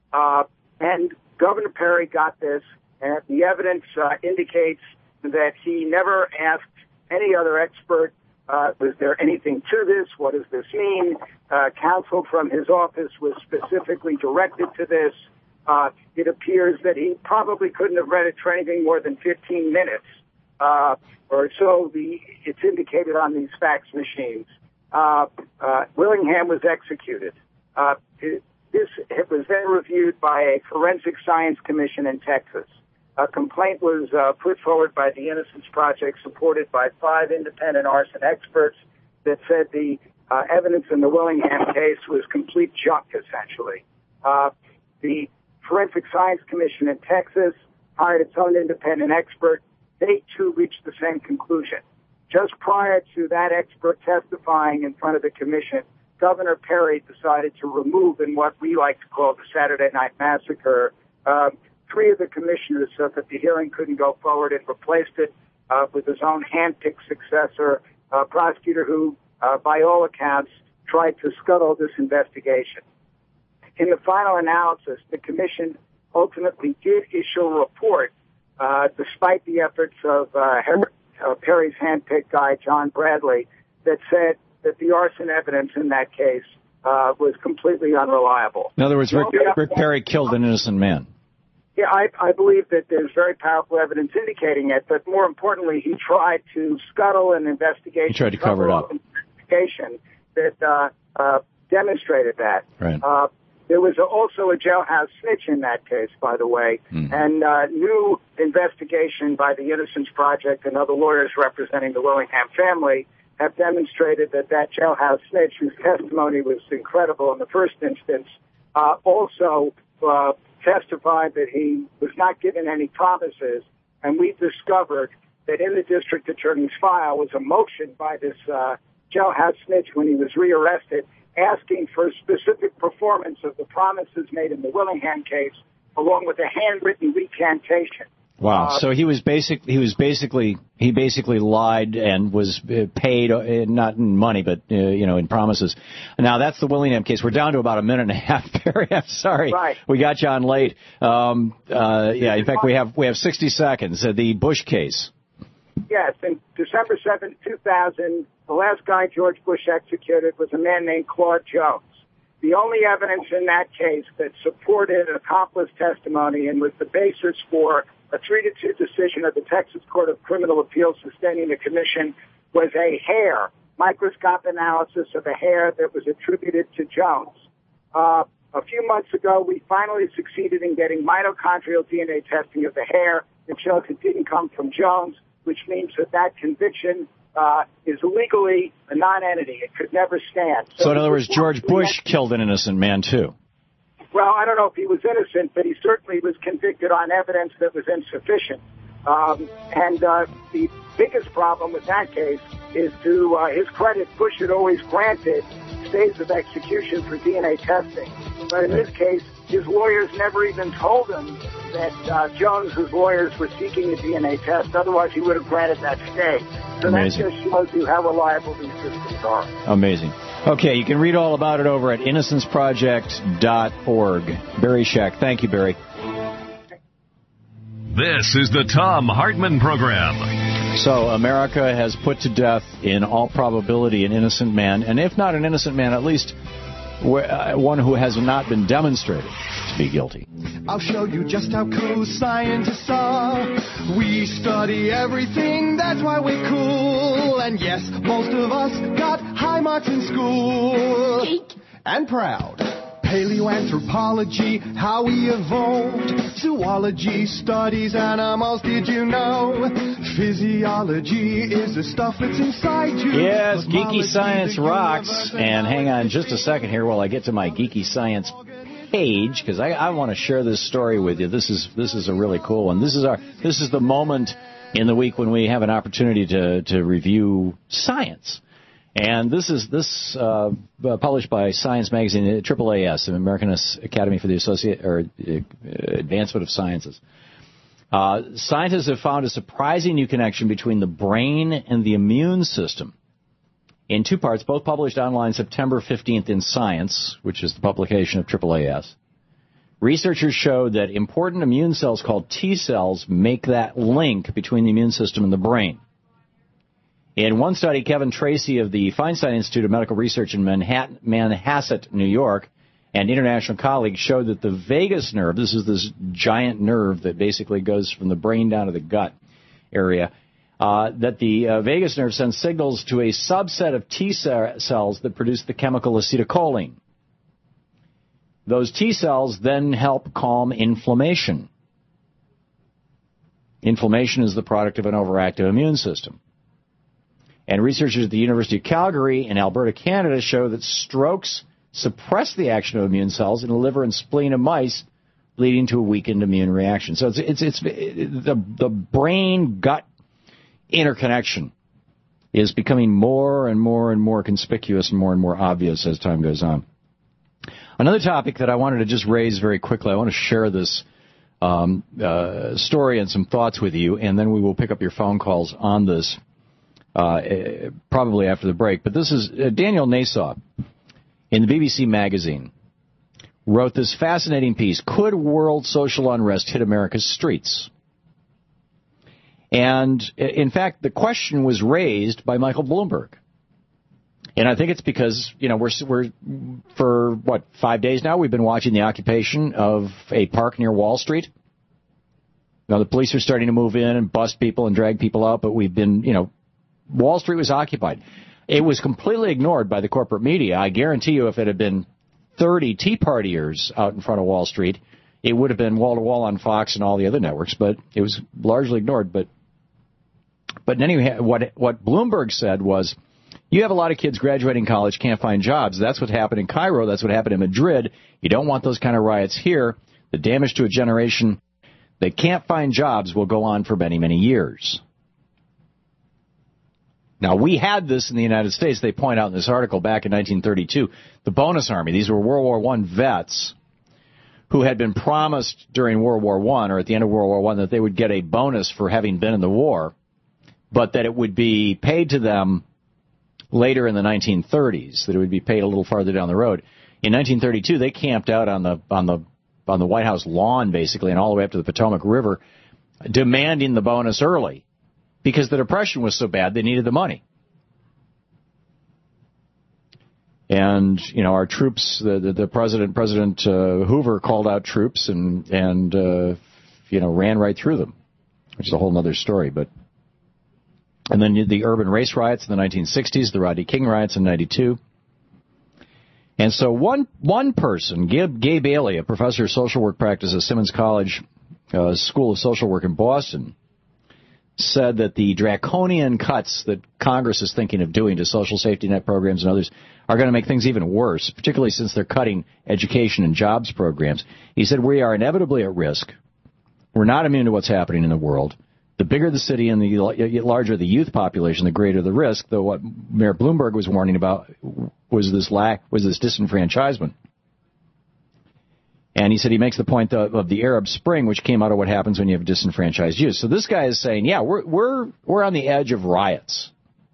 And Governor Perry got this, and the evidence indicates that he never asked any other expert, was there anything to this? What does this mean? Counsel from his office was specifically directed to this. It appears that he probably couldn't have read it for anything more than 15 minutes, or so it's indicated on these fax machines. Willingham was executed. This was then reviewed by a forensic science commission in Texas. A complaint was put forward by the Innocence Project, supported by 5 independent arson experts, that said the evidence in the Willingham case was complete junk, essentially. The Forensic Science Commission in Texas hired its own independent expert. They, too, reached the same conclusion. Just prior to that expert testifying in front of the commission, Governor Perry decided to remove, in what we like to call the Saturday Night Massacre, 3 of the commissioners so that the hearing couldn't go forward, and replaced it with his own hand-picked successor, a prosecutor who, by all accounts, tried to scuttle this investigation. In the final analysis, the commission ultimately did issue a report, despite the efforts of Perry's hand-picked guy, John Bradley, that said that the arson evidence in that case was completely unreliable. In other words, Rick Perry killed an innocent man. Yeah, I believe that there's very powerful evidence indicating it, but more importantly, he tried to scuttle an investigation. He tried to cover it up. An investigation that demonstrated that. Right. There was also a jailhouse snitch in that case, by the way, and new investigation by the Innocence Project and other lawyers representing the Willingham family have demonstrated that jailhouse snitch, whose testimony was incredible in the first instance, also testified that he was not given any promises, and we discovered that in the district attorney's file was a motion by this jailhouse snitch when he was rearrested, asking for specific performance of the promises made in the Willingham case, along with a handwritten recantation. Wow. So he basically lied and was paid, not in money, but, in promises. Now, that's the Willingham case. We're down to about a minute and a half, Barry. I'm sorry. Right. We got you on late. In fact, we have 60 seconds. The Bush case. Yes, in December 7, 2000, the last guy George Bush executed was a man named Claude Jones. The only evidence in that case that supported accomplice testimony and was the basis for a 3-2 decision of the Texas Court of Criminal Appeals sustaining the commission was a hair, microscope analysis of a hair that was attributed to Jones. A few months ago, we finally succeeded in getting mitochondrial DNA testing of the hair that shows it didn't come from Jones, which means that conviction is legally a non-entity. It could never stand. So in other words, George Bush killed an innocent man, too. Well, I don't know if he was innocent, but he certainly was convicted on evidence that was insufficient. The biggest problem with that case is, to his credit, Bush had always granted stays of execution for DNA testing. But in this case, his lawyers never even told him that Jones's lawyers were seeking a DNA test. Otherwise, he would have granted that stay. So Amazing. That just shows you how reliable these systems are. Amazing. Okay, you can read all about it over at innocenceproject.org. Barry Scheck. Thank you, Barry. This is the Thom Hartmann Program. So America has put to death, in all probability, an innocent man, and if not an innocent man, at least one who has not been demonstrated to be guilty. I'll show you just how cool scientists are. We study everything, that's why we're cool. And yes, most of us got high marks in school. Geek. And proud. Paleoanthropology, how we evolved. Zoology studies animals, did you know? Physiology is the stuff that's inside you. Yes, Geeky Science rocks. And hang on just a second here while I get to my Geeky Science page, because I want to share this story with you. This is a really cool one. This is the moment in the week when we have an opportunity to review science. And this is published by Science Magazine, AAAS, the American Academy for the Advancement of Sciences. Scientists have found a surprising new connection between the brain and the immune system. In two parts, both published online September 15th in Science, which is the publication of AAAS. Researchers showed that important immune cells called T cells make that link between the immune system and the brain. In one study, Kevin Tracy of the Feinstein Institute of Medical Research in Manhasset, New York, and international colleagues showed that the vagus nerve, this is this giant nerve that basically goes from the brain down to the gut area, that the vagus nerve sends signals to a subset of T cells that produce the chemical acetylcholine. Those T cells then help calm inflammation. Inflammation is the product of an overactive immune system. And researchers at the University of Calgary in Alberta, Canada, show that strokes suppress the action of immune cells in the liver and spleen of mice, leading to a weakened immune reaction. So it's the brain-gut interconnection is becoming more and more and more conspicuous and more obvious as time goes on. Another topic that I wanted to just raise very quickly, I want to share this story and some thoughts with you, and then we will pick up your phone calls on this. Probably after the break. But this is Daniel Nassau in the BBC Magazine wrote this fascinating piece, Could World Social Unrest Hit America's Streets? And, in fact, the question was raised by Michael Bloomberg. And I think it's because, we're for, 5 days now, we've been watching the occupation of a park near Wall Street. Now, the police are starting to move in and bust people and drag people out, but we've been, Wall Street was occupied. It was completely ignored by the corporate media. I guarantee you if it had been 30 Tea Partiers out in front of Wall Street, it would have been wall-to-wall on Fox and all the other networks, but it was largely ignored. But anyway, what Bloomberg said was, you have a lot of kids graduating college, can't find jobs. That's what happened in Cairo. That's what happened in Madrid. You don't want those kind of riots here. The damage to a generation that can't find jobs will go on for many, many years. Now, we had this in the United States. They point out in this article back in 1932, the Bonus Army. These were World War I vets who had been promised during World War I or at the end of World War I that they would get a bonus for having been in the war, but that it would be paid to them later in the 1930s, that it would be paid a little farther down the road. In 1932, they camped out on the White House lawn, basically, and all the way up to the Potomac River, demanding the bonus early because the Depression was so bad they needed the money. And, you know, our troops, the President Hoover called out troops and you know, ran right through them, which is a whole other story. And then the urban race riots in the 1960s, the Rodney King riots in 92. And so one person, Gay Bailey, a professor of social work practice at Simmons College School of Social Work in Boston, said that the draconian cuts that Congress is thinking of doing to social safety net programs and others are going to make things even worse, particularly since they're cutting education and jobs programs. He said, we are inevitably at risk. We're not immune to what's happening in the world. The bigger the city and the larger the youth population, the greater the risk, though what Mayor Bloomberg was warning about was this disenfranchisement. And he said he makes the point of the Arab Spring, which came out of what happens when you have disenfranchised youth. So this guy is saying, yeah, we're on the edge of riots.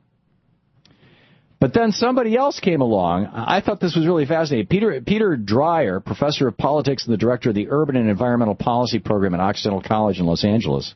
But then somebody else came along. I thought this was really fascinating. Peter Dreyer, professor of politics and the director of the Urban and Environmental Policy Program at Occidental College in Los Angeles,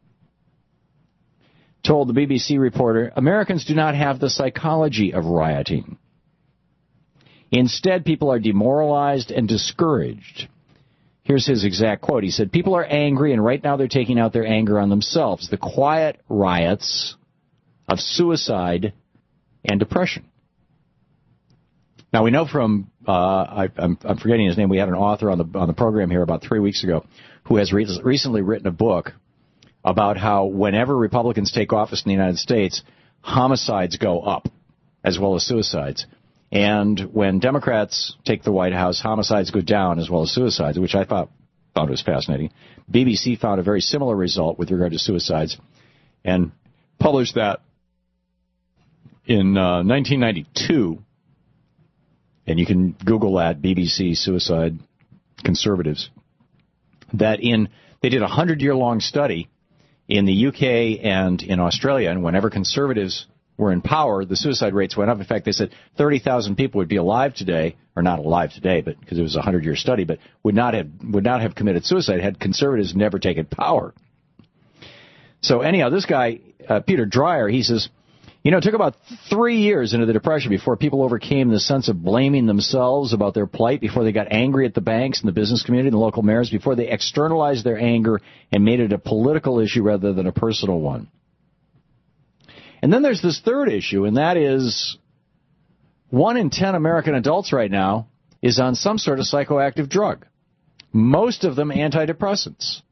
told the BBC reporter, Americans do not have the psychology of rioting. Instead, people are demoralized and discouraged. Here's his exact quote. He said, people are angry, and right now they're taking out their anger on themselves. The quiet riots of suicide and depression. Now, we know from, I'm forgetting his name, we had an author on the program here about 3 weeks ago who has recently written a book about how whenever Republicans take office in the United States, homicides go up as well as suicides. And when Democrats take the White House, homicides go down as well as suicides, which I found was fascinating. BBC found a very similar result with regard to suicides and published that in 1992. And you can Google that, BBC Suicide Conservatives. They did a 100-year-long study in the UK and in Australia, and whenever conservatives were in power, the suicide rates went up. In fact, they said 30,000 people would be alive today, or not alive today, but because it was a 100-year study, but would not have committed suicide had conservatives never taken power. So anyhow, this guy, Peter Dreyer, he says, you know, it took about 3 years into the Depression before people overcame the sense of blaming themselves about their plight, before they got angry at the banks and the business community and the local mayors, before they externalized their anger and made it a political issue rather than a personal one. And then there's this third issue, and that is 1 in 10 American adults right now is on some sort of psychoactive drug, most of them antidepressants.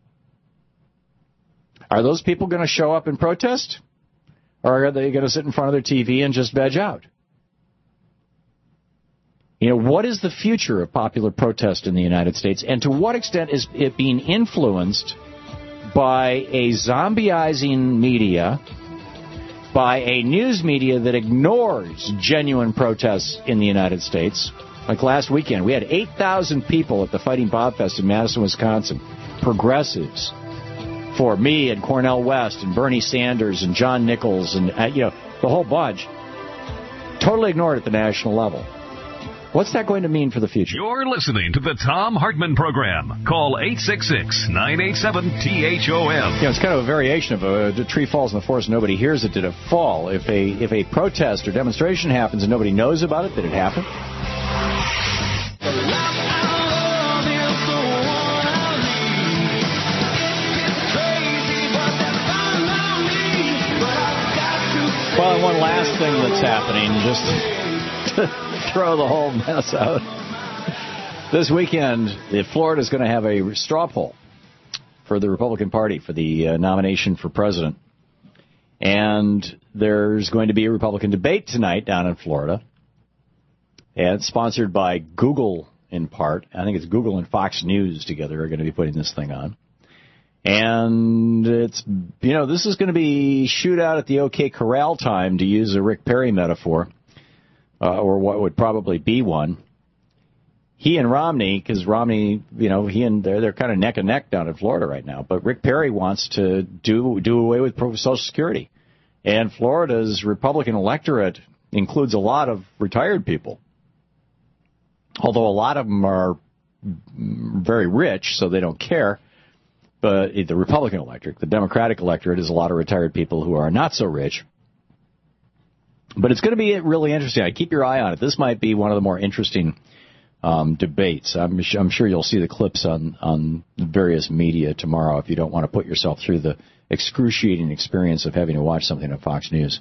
Are those people going to show up and protest? Or are they going to sit in front of their TV and just veg out? You know, what is the future of popular protest in the United States? And to what extent is it being influenced by a zombieizing media, by a news media that ignores genuine protests in the United States? Like last weekend, we had 8,000 people at the Fighting Bob Fest in Madison, Wisconsin. Progressives. For me and Cornel West and Bernie Sanders and John Nichols and, the whole bunch, totally ignored at the national level. What's that going to mean for the future? You're listening to the Thom Hartmann Program. Call 866-987-THOM. It's kind of a variation of a tree falls in the forest and nobody hears it. Did it fall? If a protest or demonstration happens and nobody knows about it, did it happen? Well, and one last thing that's happening, just to throw the whole mess out. This weekend, Florida is going to have a straw poll for the Republican Party for the nomination for president. And there's going to be a Republican debate tonight down in Florida. And it's sponsored by Google in part. I think it's Google and Fox News together are going to be putting this thing on. And it's, this is going to be shootout at the OK Corral time, to use a Rick Perry metaphor, or what would probably be one. he and Romney, because Romney, they're kind of neck and neck down in Florida right now. But Rick Perry wants to do away with Social Security. And Florida's Republican electorate includes a lot of retired people. Although a lot of them are very rich, so they don't care. But the Republican electorate, the Democratic electorate, is a lot of retired people who are not so rich. But it's going to be really interesting. I keep your eye on it. This might be one of the more interesting debates. I'm sure you'll see the clips on various media tomorrow if you don't want to put yourself through the excruciating experience of having to watch something on Fox News.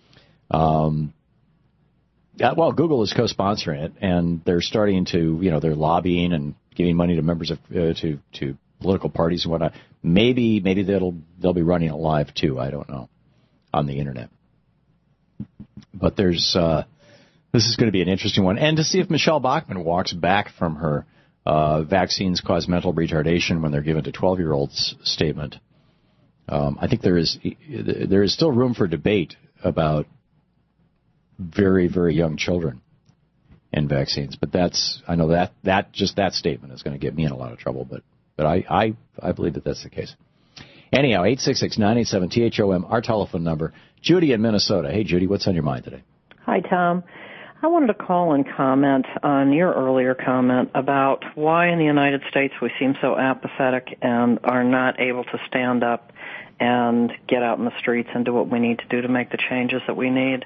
Well, Google is co-sponsoring it, and they're starting to, they're lobbying and giving money to members of to political parties and whatnot. Maybe they'll be running it live too. I don't know, on the internet. But this is going to be an interesting one, and to see if Michelle Bachmann walks back from her vaccines cause mental retardation when they're given to 12-year-olds statement. I think there is still room for debate about very, very young children and vaccines. But I know that just that statement is going to get me in a lot of trouble. But I believe that that's the case. Anyhow, 866-987-THOM, our telephone number. Judy in Minnesota. Hey, Judy, what's on your mind today? Hi, Tom. I wanted to call and comment on your earlier comment about why in the United States we seem so apathetic and are not able to stand up and get out in the streets and do what we need to do to make the changes that we need.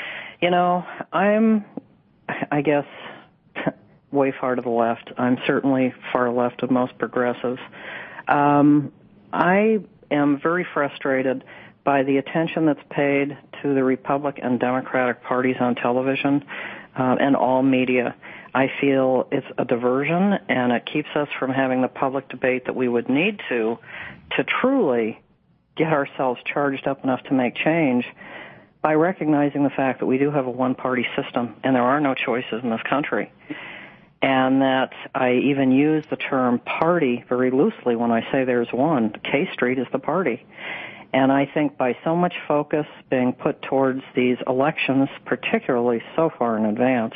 I'm, I guess, way far to the left. I'm certainly far left of most progressives. I am very frustrated by the attention that's paid to the Republican and Democratic parties on television and all media. I feel it's a diversion, and it keeps us from having the public debate that we would need to truly get ourselves charged up enough to make change by recognizing the fact that we do have a one-party system and there are no choices in this country. And that I even use the term party very loosely when I say there's one. K Street is the party. And I think by so much focus being put towards these elections, particularly so far in advance,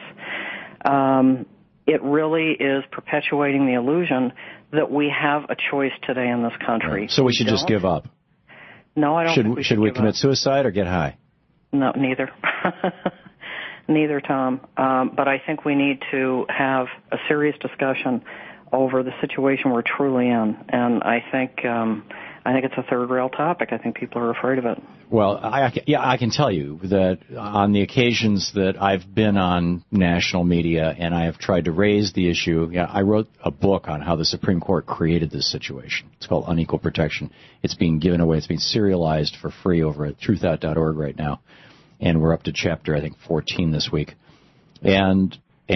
it really is perpetuating the illusion that we have a choice today in this country. So we should just give up? No, I don't think we should we commit suicide or get high? No, neither. Neither, Tom. But I think we need to have a serious discussion over the situation we're truly in. And I think it's a third rail topic. I think people are afraid of it. Well, I can tell you that on the occasions that I've been on national media and I have tried to raise the issue, I wrote a book on how the Supreme Court created this situation. It's called Unequal Protection. It's being given away. It's being serialized for free over at truthout.org right now. And we're up to chapter, I think, 14 this week. And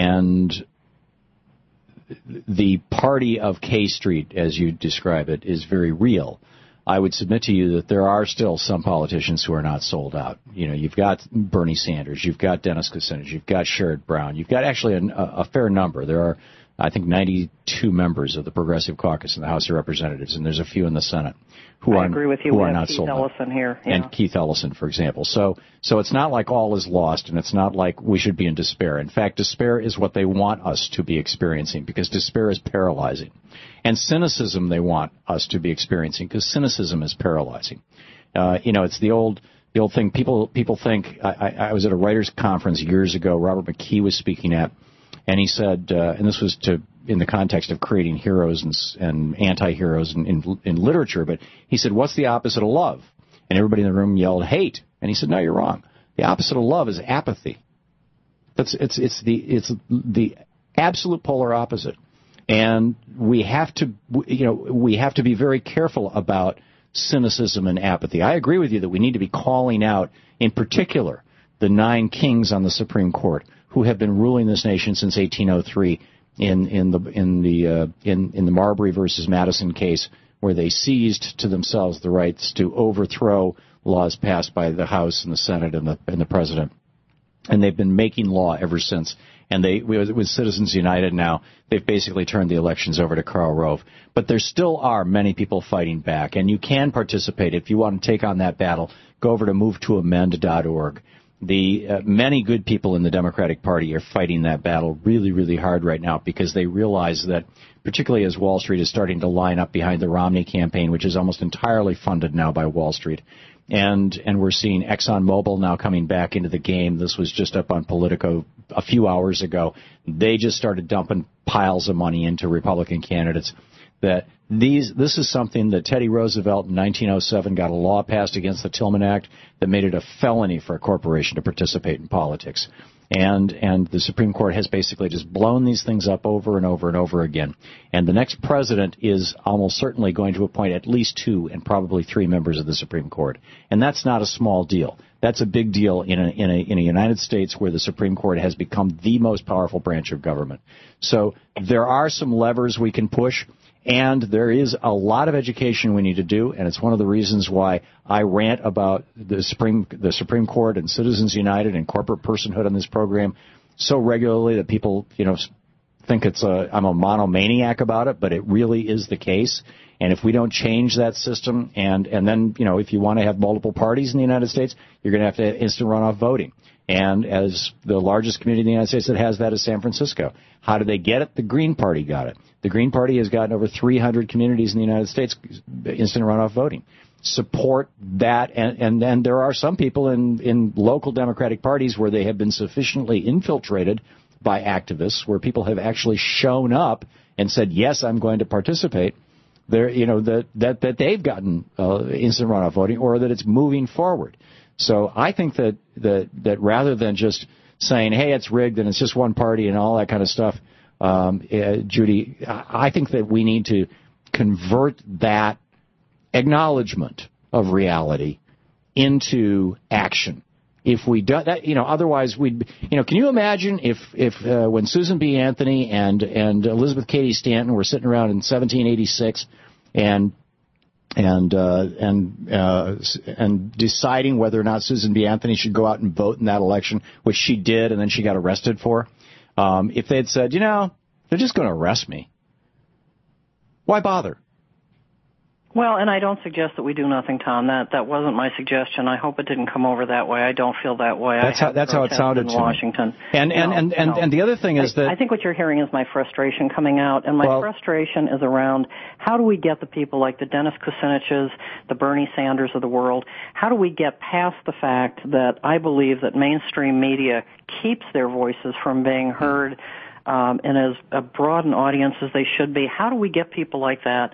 the party of K Street, as you describe it, is very real. I would submit to you that there are still some politicians who are not sold out. You've got Bernie Sanders, you've got Dennis Kucinich, you've got Sherrod Brown, you've got actually a fair number. There are, I think, 92 members of the Progressive Caucus in the House of Representatives, and there's a few in the Senate who are not sold out. Keith Ellison here. Yeah. And Keith Ellison, for example. So it's not like all is lost, and it's not like we should be in despair. In fact, despair is what they want us to be experiencing, because despair is paralyzing. And cynicism they want us to be experiencing, because cynicism is paralyzing. It's the old thing. People think. I was at a writers' conference years ago. Robert McKee was speaking at, and he said, and this was in the context of creating heroes and anti-heroes in literature, but he said, "What's the opposite of love?" And everybody in the room yelled, "Hate." And he said, "No, you're wrong. The opposite of love is apathy. It's the absolute polar opposite." And we have to be very careful about cynicism and apathy. I agree with you that we need to be calling out, in particular, the 9 kings on the Supreme Court who have been ruling this nation since 1803 in the Marbury versus Madison case, where they seized to themselves the rights to overthrow laws passed by the House and the Senate and the President. And they've been making law ever since. And with Citizens United now, they've basically turned the elections over to Karl Rove. But there still are many people fighting back, and you can participate if you want to take on that battle. Go over to movetoamend.org many good people in the Democratic Party are fighting that battle really, really hard right now because they realize that, particularly as Wall Street is starting to line up behind the Romney campaign, which is almost entirely funded now by Wall Street, and we're seeing ExxonMobil now coming back into the game. This was just up on Politico a few hours ago. They just started dumping piles of money into Republican candidates. That this is something that Teddy Roosevelt in 1907 got a law passed against the Tillman Act that made it a felony for a corporation to participate in politics. And the Supreme Court has basically just blown these things up over and over and over again. And the next president is almost certainly going to appoint at least 2 and probably 3 members of the Supreme Court. And that's not a small deal. That's a big deal in a United States where the Supreme Court has become the most powerful branch of government. So there are some levers we can push. And there is a lot of education we need to do, and it's one of the reasons why I rant about the Supreme Court and Citizens United and corporate personhood on this program so regularly that people, think I'm a monomaniac about it, but it really is the case. And if we don't change that system, and then, if you want to have multiple parties in the United States, you're going to have to have instant runoff voting. And as the largest community in the United States that has that is San Francisco. How did they get it? The Green Party got it. The Green Party has gotten over 300 communities in the United States instant runoff voting. Support that, and then there are some people in local Democratic parties where they have been sufficiently infiltrated by activists, where people have actually shown up and said, yes, I'm going to participate. There, that they've gotten instant runoff voting, or that it's moving forward. So I think that rather than just saying, hey, it's rigged and it's just one party and all that kind of stuff, Judy, I think that we need to convert that acknowledgement of reality into action. If we do that, otherwise we'd, can you imagine if when Susan B. Anthony and Elizabeth Cady Stanton were sitting around in 1786 and deciding whether or not Susan B. Anthony should go out and vote in that election, which she did, and then she got arrested for. If they had said, they're just going to arrest me, why bother? Well, and I don't suggest that we do nothing, Tom. That wasn't my suggestion. I hope it didn't come over that way. I don't feel that way. That's how it sounded to Washington. Me. And the other thing is that I think what you're hearing is my frustration coming out, and my frustration is around how do we get the people like the Dennis Kucinichs, the Bernie Sanders of the world, how do we get past the fact that I believe that mainstream media keeps their voices from being heard in as broad an audience as they should be? How do we get people like that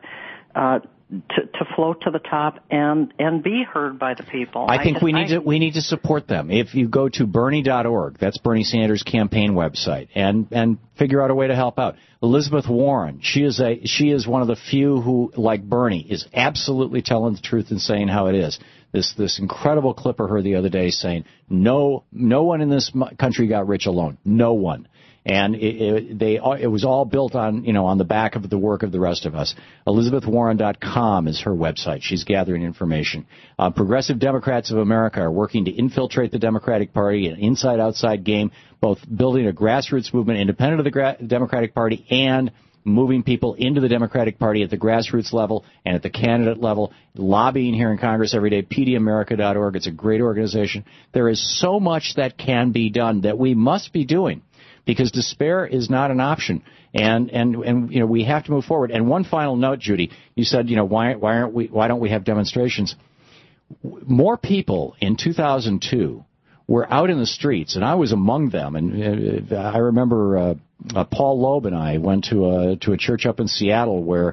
to float to the top and be heard by the people? I think we need to support them. If you go to Bernie.org, that's Bernie Sanders' campaign website, and figure out a way to help out. Elizabeth Warren, she is one of the few who, like Bernie, is absolutely telling the truth and saying how it is. This incredible clip of her the other day saying, no one in this country got rich alone. No one. And it was all built on, on the back of the work of the rest of us. ElizabethWarren.com is her website. She's gathering information. Progressive Democrats of America are working to infiltrate the Democratic Party, an inside-outside game, both building a grassroots movement independent of the Democratic Party and moving people into the Democratic Party at the grassroots level and at the candidate level, lobbying here in Congress every day, PDAmerica.org. It's a great organization. There is so much that can be done that we must be doing, because despair is not an option, and we have to move forward. And one final note, Judy, you said why don't we have demonstrations? More people in 2002 were out in the streets, and I was among them. And I remember Paul Loeb and I went to a church up in Seattle where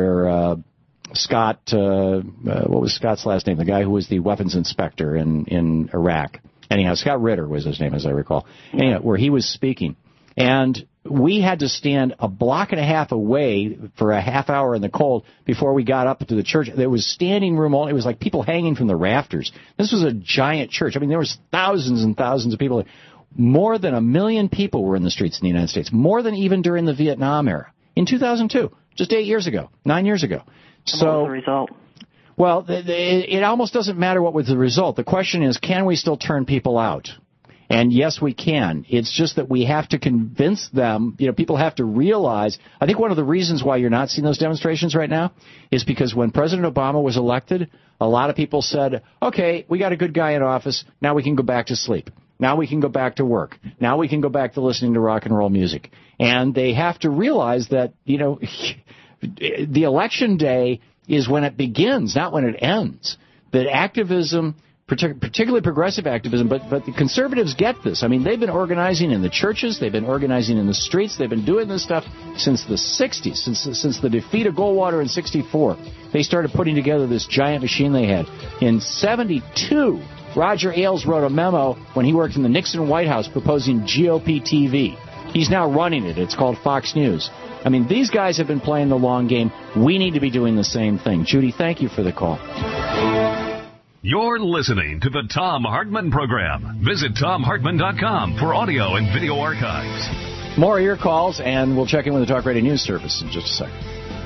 Scott, what was Scott's last name? The guy who was the weapons inspector in Iraq. Anyhow, Scott Ritter was his name, as I recall. Anyhow, where he was speaking. And we had to stand a block and a half away for a half hour in the cold before we got up to the church. There was standing room only. It was like people hanging from the rafters. This was a giant church. I mean, there was thousands and thousands of people. More than 1 million people were in the streets in the United States. More than even during the Vietnam era. In 2002, just 9 years ago. What was the result? Well, it almost doesn't matter what was the result. The question is, can we still turn people out? And yes, we can. It's just that we have to convince them, people have to realize, I think one of the reasons why you're not seeing those demonstrations right now is because when President Obama was elected, a lot of people said, okay, we got a good guy in office, now we can go back to sleep. Now we can go back to work. Now we can go back to listening to rock and roll music. And they have to realize that, the election day is when it begins, not when it ends. That activism, particularly progressive activism, but the conservatives get this. I mean, they've been organizing in the churches, they've been organizing in the streets, they've been doing this stuff since the 60s, since the defeat of Goldwater in 64. They started putting together this giant machine they had. In 72, Roger Ailes wrote a memo when he worked in the Nixon White House proposing GOP TV. He's now running it. It's called Fox News. I mean, these guys have been playing the long game. We need to be doing the same thing. Judy, thank you for the call. You're listening to the Thom Hartmann Program. Visit ThomHartmann.com for audio and video archives. More of your calls, and we'll check in with the Talk Radio News Service in just a second.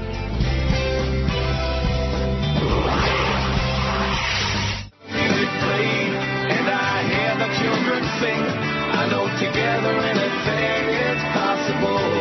And I hear the children sing. I know together anything is possible.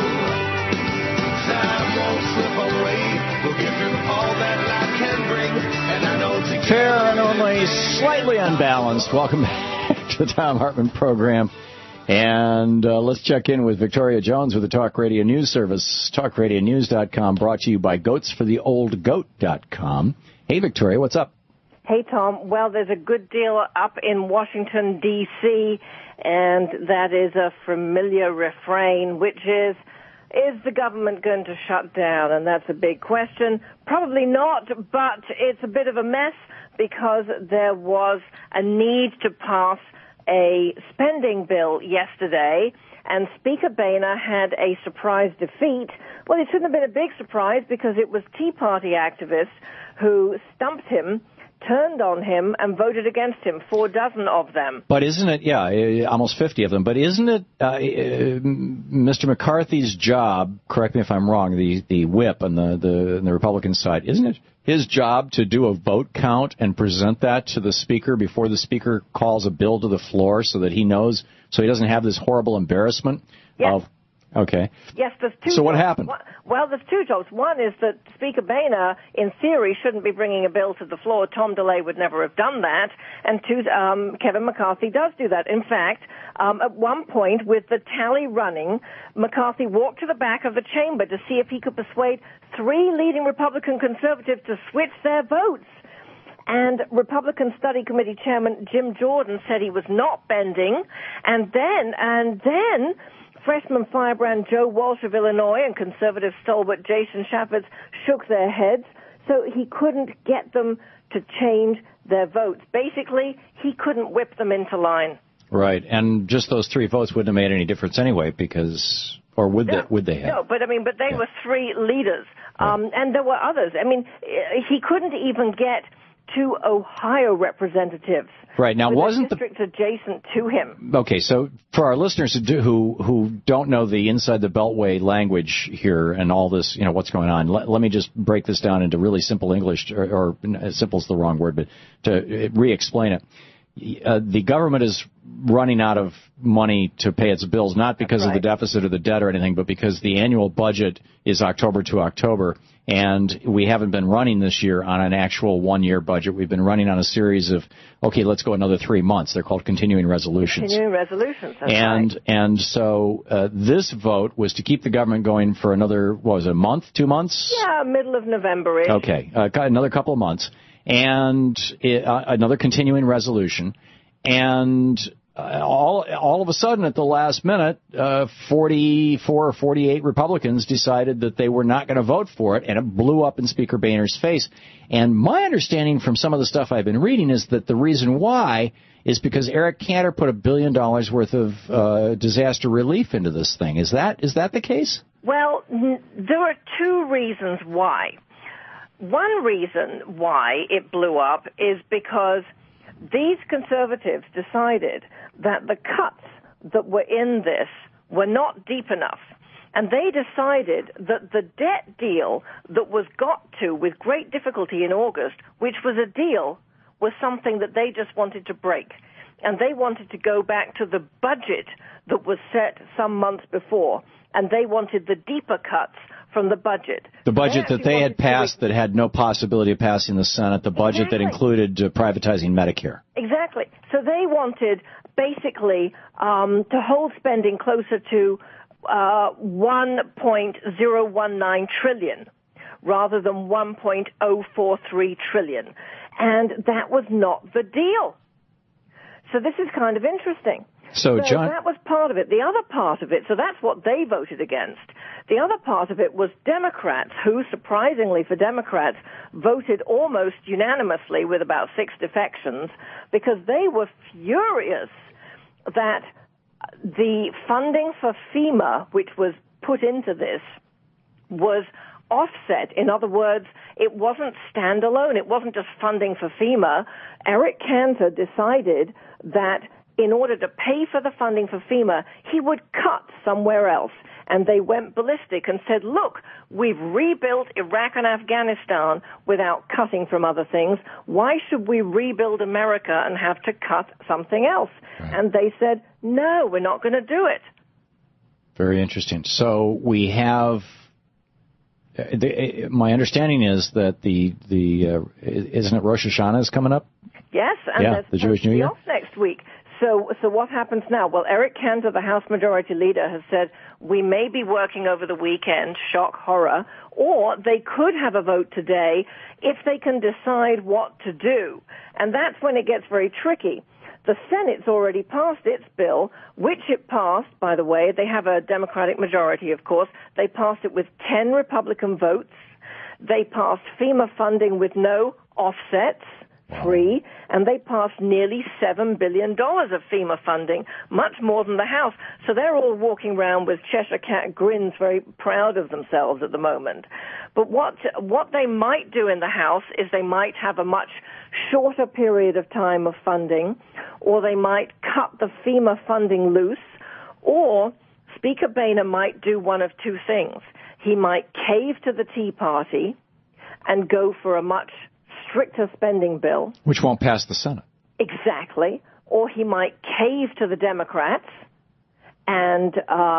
Time won't slip away. We'll get through all that life can bring. And I know together. Fair and only slightly unbalanced. Welcome back to the Thom Hartmann Program. And let's check in with Victoria Jones with the Talk Radio News Service. TalkRadioNews.com, brought to you by GoatsForTheOldGoat.com. Hey, Victoria, what's up? Hey, Tom. Well, there's a good deal up in Washington, D.C., and that is a familiar refrain, which is the government going to shut down? And that's a big question. Probably not, but it's a bit of a mess because there was a need to pass a spending bill yesterday, and Speaker Boehner had a surprise defeat. Well, it shouldn't have been a big surprise because it was Tea Party activists who stumped him, turned on him, and voted against him, 4 dozen of them. But isn't it, almost 50 of them, but isn't it Mr. McCarthy's job, correct me if I'm wrong, the whip on the Republican side, isn't it his job to do a vote count and present that to the Speaker before the Speaker calls a bill to the floor so that he knows, so he doesn't have this horrible embarrassment of... Okay. Yes, there's two. So what happened? Well, there's two jobs. One is that Speaker Boehner, in theory, shouldn't be bringing a bill to the floor. Tom DeLay would never have done that. And two, Kevin McCarthy does do that. In fact, at one point, with the tally running, McCarthy walked to the back of the chamber to see if he could persuade 3 leading Republican conservatives to switch their votes. And Republican Study Committee Chairman Jim Jordan said he was not bending. And then freshman firebrand Joe Walsh of Illinois and conservative stalwart Jason Chaffetz shook their heads, so he couldn't get them to change their votes. Basically, he couldn't whip them into line. Right, and just those 3 votes wouldn't have made any difference anyway, because, or would they have? No, but they were 3 leaders, and there were others. I mean, he couldn't even get 2 Ohio representatives. Right, now wasn't the district adjacent to him. Okay, so for our listeners who don't know the inside the Beltway language here and all this, what's going on, let me just break this down into really simple English, or simple is the wrong word, but to re-explain it. The government is running out of money to pay its bills, not because of the deficit or the debt or anything, but because the annual budget is October to October, and we haven't been running this year on an actual one-year budget. We've been running on a series of, okay, let's go another 3 months. They're called continuing resolutions. Continuing resolutions, that's right. And so this vote was to keep the government going for another, what was it, a month, 2 months? Yeah, middle of November-ish. Okay, another couple of months. And another continuing resolution, and all of a sudden at the last minute, 44 or 48 Republicans decided that they were not going to vote for it, and it blew up in Speaker Boehner's face. And my understanding from some of the stuff I've been reading is that the reason why is because Eric Cantor put $1 billion worth of disaster relief into this thing. Is that the case? Well, there are 2 reasons why. One reason why it blew up is because these conservatives decided that the cuts that were in this were not deep enough. And they decided that the debt deal that was got to with great difficulty in August, which was a deal, was something that they just wanted to break. and they wanted to go back to the budget that was set some months before, and they wanted the deeper cuts from the budget. The budget that they had passed that had no possibility of passing the Senate, the budget that included privatizing Medicare. Exactly. So they wanted basically to hold spending closer to $1.019 trillion rather than $1.043 trillion. And that was not the deal. So this is kind of interesting. So, John, that was part of it. The other part of it, so that's what they voted against. The other part of it was Democrats, who, surprisingly for Democrats, voted almost unanimously with about 6 defections because they were furious that the funding for FEMA, which was put into this, was offset. In other words, it wasn't standalone. It wasn't just funding for FEMA. Eric Cantor decided that in order to pay for the funding for FEMA, he would cut somewhere else. And they went ballistic and said, look, we've rebuilt Iraq and Afghanistan without cutting from other things. Why should we rebuild America and have to cut something else? Right. And they said, no, we're not going to do it. Very interesting. So we have... my understanding is that isn't it Rosh Hashanah is coming up? Yes, and the Jewish New Year off next week. So what happens now? Well, Eric Cantor, the House Majority Leader, has said we may be working over the weekend, shock, horror, or they could have a vote today if they can decide what to do. And that's when it gets very tricky. The Senate's already passed its bill, which it passed, by the way. They have a Democratic majority, of course. They passed it with 10 Republican votes. They passed FEMA funding with no offsets, free, and they passed nearly $7 billion of FEMA funding, much more than the House. So they're all walking around with Cheshire Cat grins, very proud of themselves at the moment. But what they might do in the House is they might have a much shorter period of time of funding, or they might cut the FEMA funding loose, or Speaker Boehner might do one of two things. He might cave to the Tea Party and go for a much stricter spending bill. Which won't pass the Senate. Exactly. Or he might cave to the Democrats and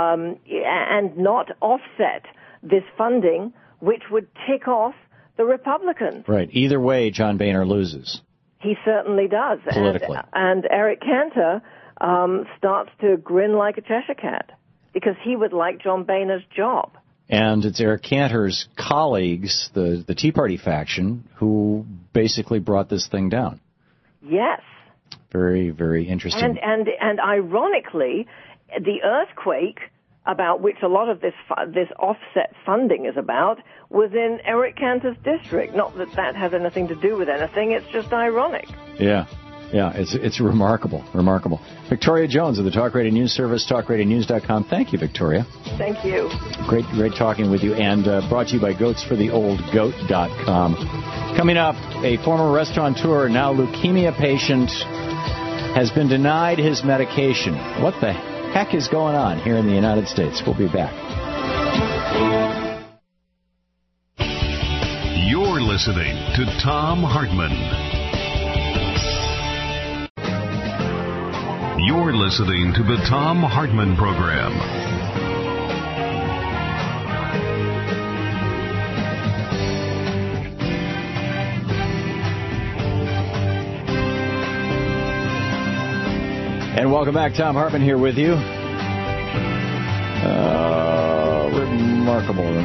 not offset this funding, which would tick off the Republicans. Right. Either way, John Boehner loses. He certainly does. Politically. And Eric Cantor starts to grin like a Cheshire Cat because he would like John Boehner's job. And it's Eric Cantor's colleagues, the Tea Party faction, who basically brought this thing down. Yes. Very, very interesting. And ironically, the earthquake about which a lot of this offset funding is about was in Eric Cantor's district. Not that that has anything to do with anything. It's just ironic. Yeah. Yeah, it's remarkable, remarkable. Victoria Jones of the Talk Radio News Service, talkradionews.com. Thank you, Victoria. Thank you. Great talking with you, and brought to you by goatsfortheoldgoat.com. Coming up, a former restaurateur, now leukemia patient, has been denied his medication. What the heck is going on here in the United States? We'll be back. You're listening to Thom Hartmann. You're listening to the Thom Hartmann Program. And welcome back. Thom Hartmann here with you. Remarkable.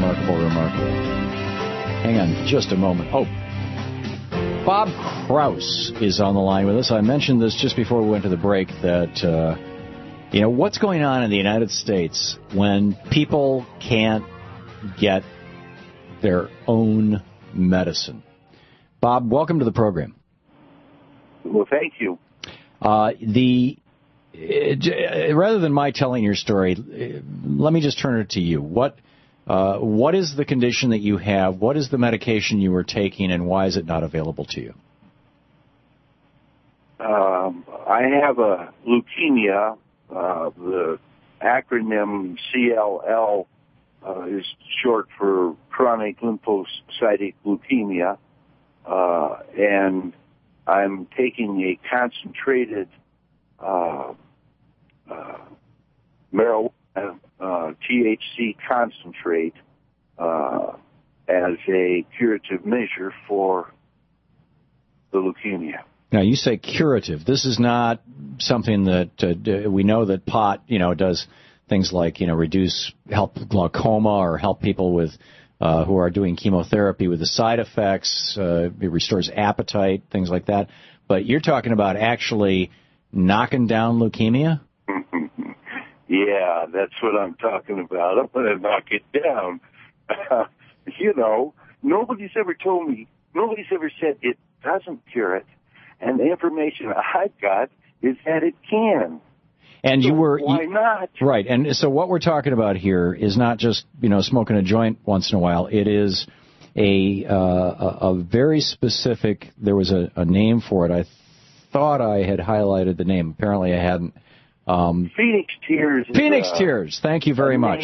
Hang on just a moment. Oh, Bob Kraus is on the line with us. I mentioned this just before we went to the break that, what's going on in the United States when people can't get their own medicine. Bob, welcome to the program. Well, thank you. Rather than my telling your story, let me just turn it to you. What is the condition that you have? What is the medication you were taking, and why is it not available to you? I have a leukemia. The acronym CLL is short for chronic lymphocytic THC concentrate as a curative measure for the leukemia. Now, you say curative. This is not something that we know that pot, does things like, help glaucoma or help people with who are doing chemotherapy with the side effects. It restores appetite, things like that. But you're talking about actually knocking down leukemia? Yeah, that's what I'm talking about. I'm going to knock it down. Nobody's ever told me, nobody's ever said it doesn't cure it. And the information I've got is that it can. And so why not? Right. And so what we're talking about here is not just, smoking a joint once in a while. It is a very specific, there was a name for it. I thought I had highlighted the name. Apparently I hadn't. Phoenix Tears. Phoenix Tears. Thank you very much.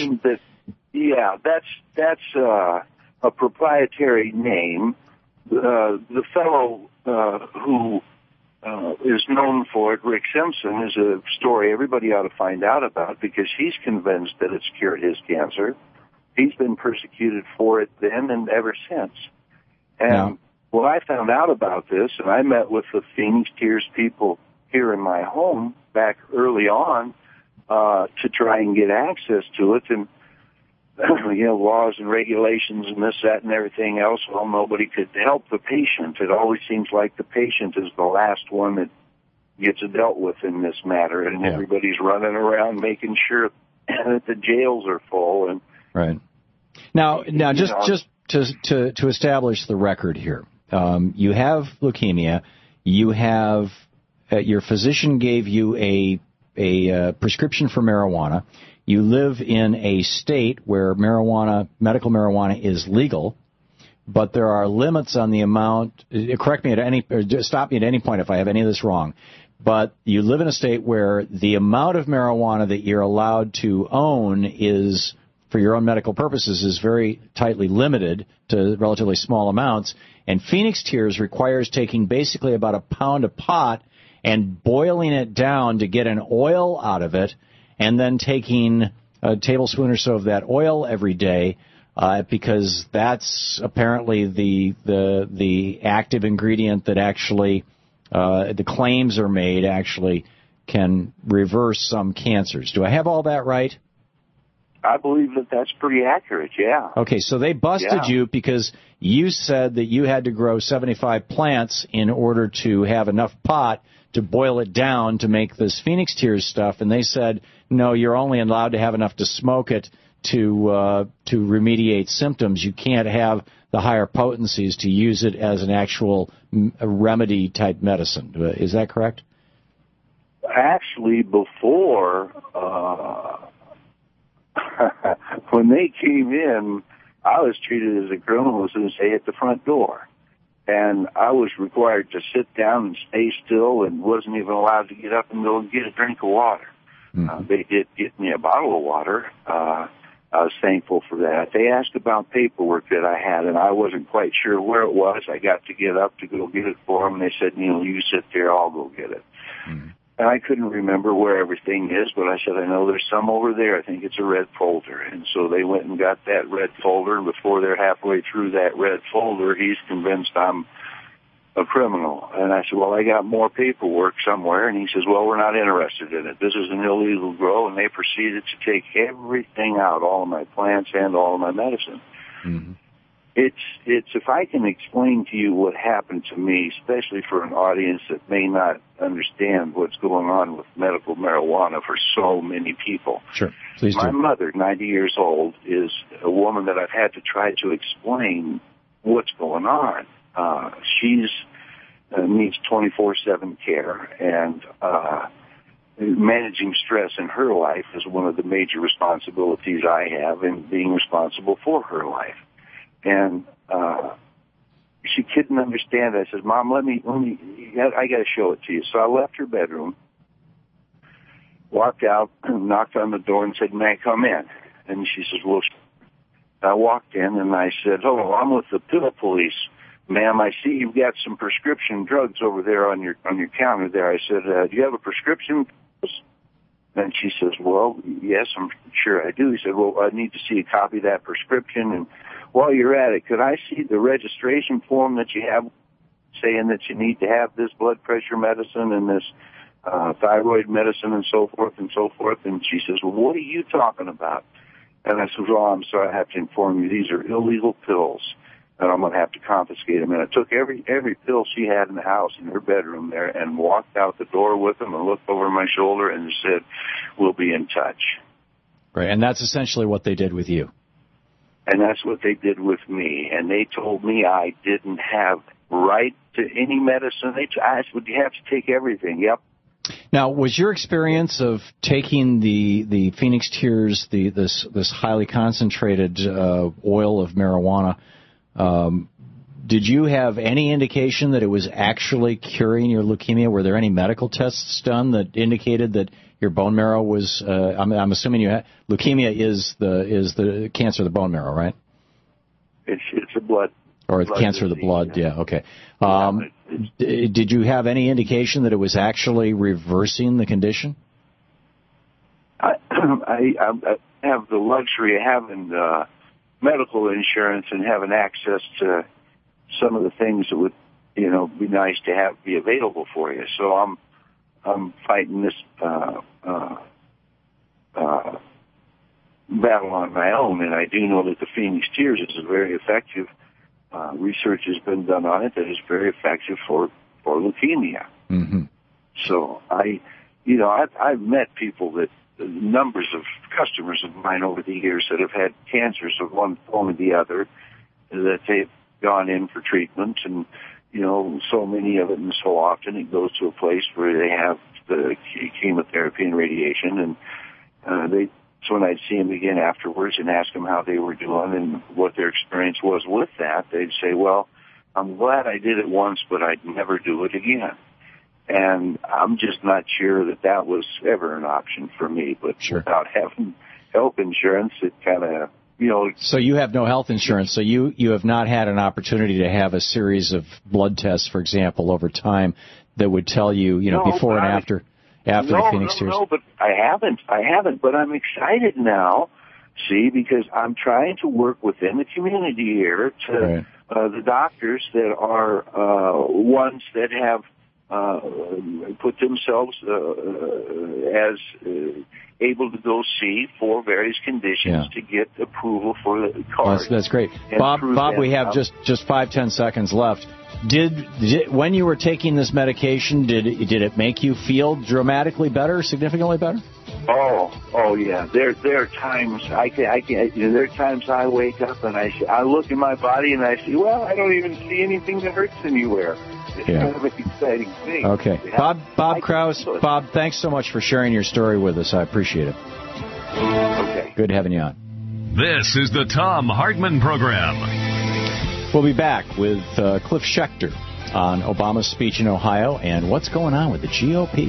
That's a proprietary name. The fellow who is known for it, Rick Simpson, is a story everybody ought to find out about because he's convinced that it's cured his cancer. He's been persecuted for it then and ever since. And when I found out about this, and I met with the Phoenix Tears people here in my home back early on to try and get access to it, and laws and regulations and this, that, and everything else. Well, nobody could help the patient. It always seems like the patient is the last one that gets dealt with in this matter, and everybody's running around making sure that the jails are full. And right now, just to establish the record here, you have leukemia. You have your physician gave you a prescription for marijuana. You live in a state where medical marijuana is legal, but there are limits on the amount. Correct me stop me at any point if I have any of this wrong. But you live in a state where the amount of marijuana that you're allowed to own is, for your own medical purposes, is very tightly limited to relatively small amounts. And Phoenix Tears requires taking basically about a pound of pot and boiling it down to get an oil out of it, and then taking a tablespoon or so of that oil every day, because that's apparently the active ingredient that actually the claims are made actually can reverse some cancers. Do I have all that right? I believe that that's pretty accurate, yeah. Okay, so they busted you because you said that you had to grow 75 plants in order to have enough pot to boil it down to make this Phoenix Tears stuff, and they said, no, you're only allowed to have enough to smoke it to remediate symptoms. You can't have the higher potencies to use it as an actual remedy-type medicine. Is that correct? Actually, before, when they came in, I was treated as a criminal as soon as they hit the front door. And I was required to sit down and stay still and wasn't even allowed to get up and go and get a drink of water. They did get me a bottle of water. I was thankful for that. They asked about paperwork that I had, and I wasn't quite sure where it was. I got to get up to go get it for them, and they said, you sit there, I'll go get it. And I couldn't remember where everything is, but I said, I know there's some over there. I think it's a red folder. And so they went and got that red folder, and before they're halfway through that red folder, he's convinced I'm a criminal. And I said, well, I got more paperwork somewhere. And he says, well, we're not interested in it. This is an illegal grow. And they proceeded to take everything out, all of my plants and all of my medicine. It's if I can explain to you what happened to me, especially for an audience that may not understand what's going on with medical marijuana for so many people. Sure, please do. My mother, 90 years old, is a woman that I've had to try to explain what's going on. She's needs 24/7 care, and managing stress in her life is one of the major responsibilities I have in being responsible for her life. And she couldn't understand it. I said, Mom, I got to show it to you. So I left her bedroom, walked out, knocked on the door and said, may I come in? And she says, well, I walked in and I said, oh, I'm with the pill police. ma'am, I see you've got some prescription drugs over there on your counter there. I said, do you have a prescription? And she says, well, yes, I'm sure I do. He said, well, I need to see a copy of that prescription. And while you're at it, could I see the registration form that you have saying that you need to have this blood pressure medicine and this thyroid medicine and so forth and so forth? And she says, well, what are you talking about? And I said, well, I'm sorry, I have to inform you, these are illegal pills, and I'm going to have to confiscate them. And I took every pill she had in the house in her bedroom there and walked out the door with them and looked over my shoulder and said, we'll be in touch. Right, and that's essentially what they did with you. And that's what they did with me. And they told me I didn't have right to any medicine. I said, would you have to take everything? Yep. Now, was your experience of taking the Phoenix Tears, this highly concentrated oil of marijuana, did you have any indication that it was actually curing your leukemia? Were there any medical tests done that indicated that your bone marrow was? I'm assuming you had leukemia is the cancer of the bone marrow, right? It's a blood. Or it's cancer of the blood, yeah, okay. Did you have any indication that it was actually reversing the condition? I have the luxury of having medical insurance and having access to some of the things that would, be nice to have be available for you. So I'm fighting this battle on my own, and I do know that the Phoenix Tears is a very effective. Research has been done on it that is very effective for leukemia. Mm-hmm. So I've met people that numbers of customers of mine over the years that have had cancers of one form or the other, that they've gone in for treatment, and so many of it, and so often it goes to a place where they have the chemotherapy and radiation, and so when I'd see them again afterwards and ask them how they were doing and what their experience was with that, they'd say, well, I'm glad I did it once, but I'd never do it again. And I'm just not sure that was ever an option for me. But sure. Without having health insurance, it kind of, So you have no health insurance, so you have not had an opportunity to have a series of blood tests, for example, over time that would tell you, before and after the Phoenix Tears? No, but I haven't, but I'm excited now, because I'm trying to work within the community here to the doctors that are ones that have put themselves as able to go see for various conditions to get approval for the card. Well, that's great. Bob, we have just 5-10 seconds left. Did when you were taking this medication, did it make you feel dramatically better, significantly better? Oh yeah. There are times there are times I wake up and I look in my body and I see, well, I don't even see anything that hurts anywhere. It's kind of an exciting thing. Okay. Bob Krause. Bob, thanks so much for sharing your story with us. I appreciate it. Okay. Good having you on. This is the Thom Hartmann Program. We'll be back with Cliff Schechter on Obama's speech in Ohio and what's going on with the GOP.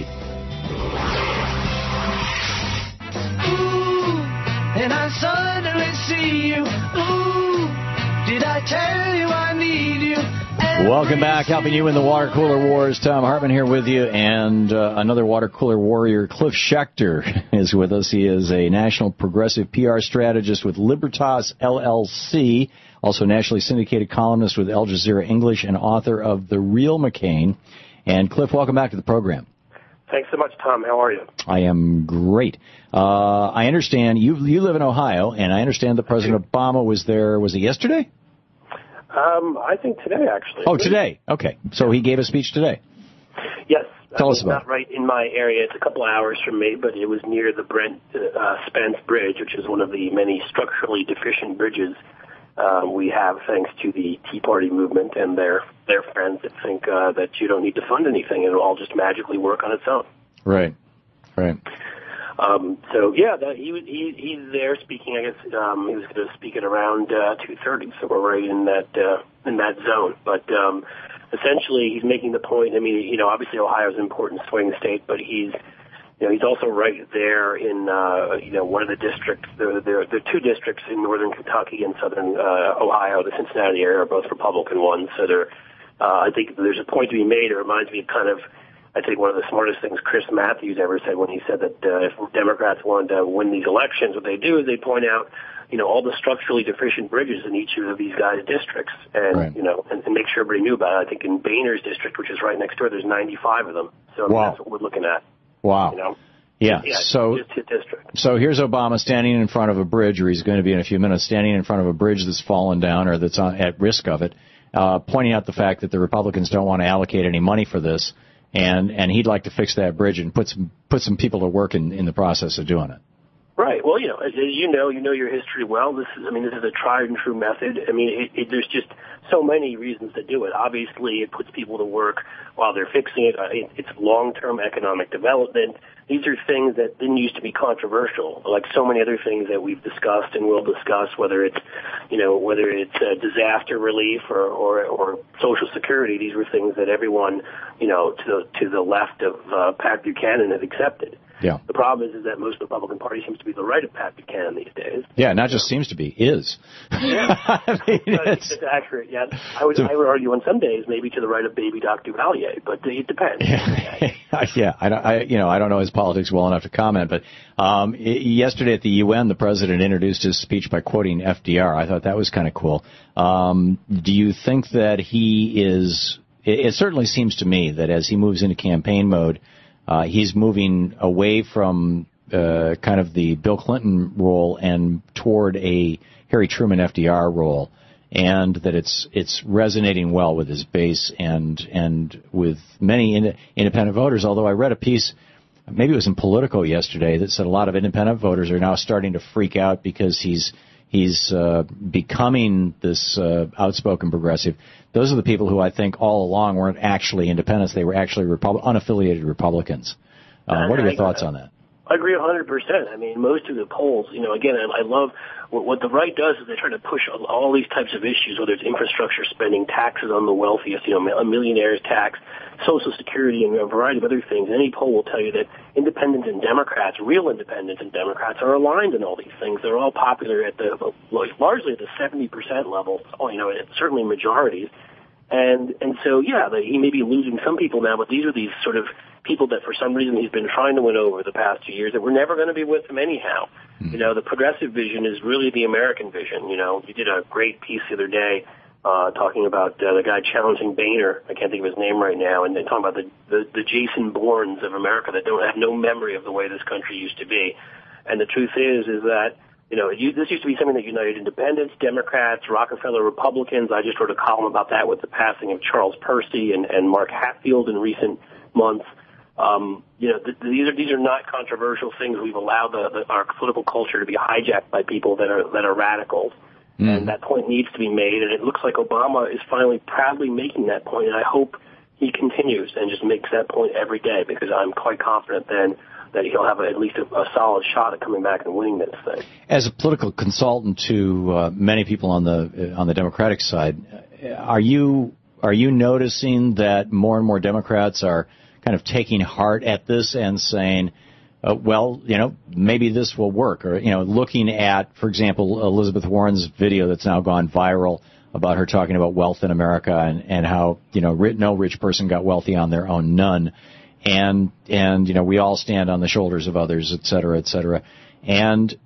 Ooh, and I suddenly see you. Ooh, did I tell you I need you? Welcome back, helping you in the water cooler wars. Thom Hartmann here with you, and another water cooler warrior, Cliff Schechter, is with us. He is a national progressive PR strategist with Libertas LLC, also nationally syndicated columnist with Al Jazeera English, and author of The Real McCain. And Cliff, welcome back to the program. Thanks so much, Tom. How are you? I am great. I understand you live in Ohio, and I understand that President Obama was there. Was it yesterday? I think today, actually. Oh, today. Okay. So he gave a speech today. Yes. Tell us about it. Not right in my area. It's a couple of hours from me, but it was near the Brent Spence Bridge, which is one of the many structurally deficient bridges we have thanks to the Tea Party movement and their friends that think that you don't need to fund anything and it'll all just magically work on its own. Right. He's there speaking. I guess he was going to speak at around 2:30, so we're right in that zone. But essentially, he's making the point. I mean, obviously Ohio is an important swing state, but he's he's also right there in, one of the districts. There are two districts in northern Kentucky and southern Ohio. The Cincinnati area are both Republican ones. So I think there's a point to be made. It reminds me of I think one of the smartest things Chris Matthews ever said when he said that if Democrats wanted to win these elections, what they do is they point out, all the structurally deficient bridges in each of these guys' districts, and right. And make sure everybody knew about it. I think in Boehner's district, which is right next door, there's 95 of them. So wow. That's what we're looking at. Wow. Yeah. So here's Obama standing in front of a bridge, or he's going to be in a few minutes, standing in front of a bridge that's fallen down or that's at risk of it, pointing out the fact that the Republicans don't want to allocate any money for this. And he'd like to fix that bridge and put some people to work in the process of doing it. Right. Well, as you know your history well. This is a tried and true method. There's just so many reasons to do it. Obviously, it puts people to work while they're fixing it. It's long-term economic development. These are things that didn't used to be controversial, like so many other things that we've discussed and will discuss, whether it's disaster relief or Social Security. These were things that everyone, to the left of Pat Buchanan has accepted. Yeah. The problem is that most Republican Party seems to be the right of Pat Buchanan these days. Yeah, not just seems to be, is. Yeah. It's accurate, yes. I would argue on some days maybe to the right of baby Doc Duvalier, but it depends. Yeah, I don't know his politics well enough to comment, but yesterday at the UN, the president introduced his speech by quoting FDR. I thought that was kind of cool. Do you think that he is? It certainly seems to me that as he moves into campaign mode, he's moving away from kind of the Bill Clinton role and toward a Harry Truman FDR role, and that it's resonating well with his base and with many independent voters. Although I read a piece, maybe it was in Politico yesterday, that said a lot of independent voters are now starting to freak out because he's becoming this outspoken progressive. Those are the people who I think all along weren't actually independents. They were actually unaffiliated Republicans. What are your thoughts on that? I agree 100%. Most of the polls, again, I love what the right does is they try to push all these types of issues, whether it's infrastructure spending, taxes on the wealthiest, a millionaire's tax, Social Security, and a variety of other things. Any poll will tell you that independents and Democrats, real independents and Democrats, are aligned in all these things. They're all popular at largely at the 70% level, certainly majorities. And so, he may be losing some people now, but these are these sort of people that for some reason he's been trying to win over the past 2 years that we're never going to be with him anyhow. Mm-hmm. The progressive vision is really the American vision. You did a great piece the other day talking about the guy challenging Boehner. I can't think of his name right now. And they're talking about the Jason Bournes of America that don't have no memory of the way this country used to be. And the truth is that this used to be something that united independents, Democrats, Rockefeller Republicans. I just wrote a column about that with the passing of Charles Percy and Mark Hatfield in recent months. These are not controversial things. We've allowed our political culture to be hijacked by people that are radicals. And that point needs to be made, and it looks like Obama is finally proudly making that point, and I hope he continues and just makes that point every day, because I'm quite confident then that he'll have at least a solid shot at coming back and winning this thing. As a political consultant to many people on the Democratic side, are you noticing that more and more Democrats are kind of taking heart at this and saying, maybe this will work, or looking at, for example, Elizabeth Warren's video that's now gone viral about her talking about wealth in America and how no rich person got wealthy on their own, none. And we all stand on the shoulders of others, et cetera, and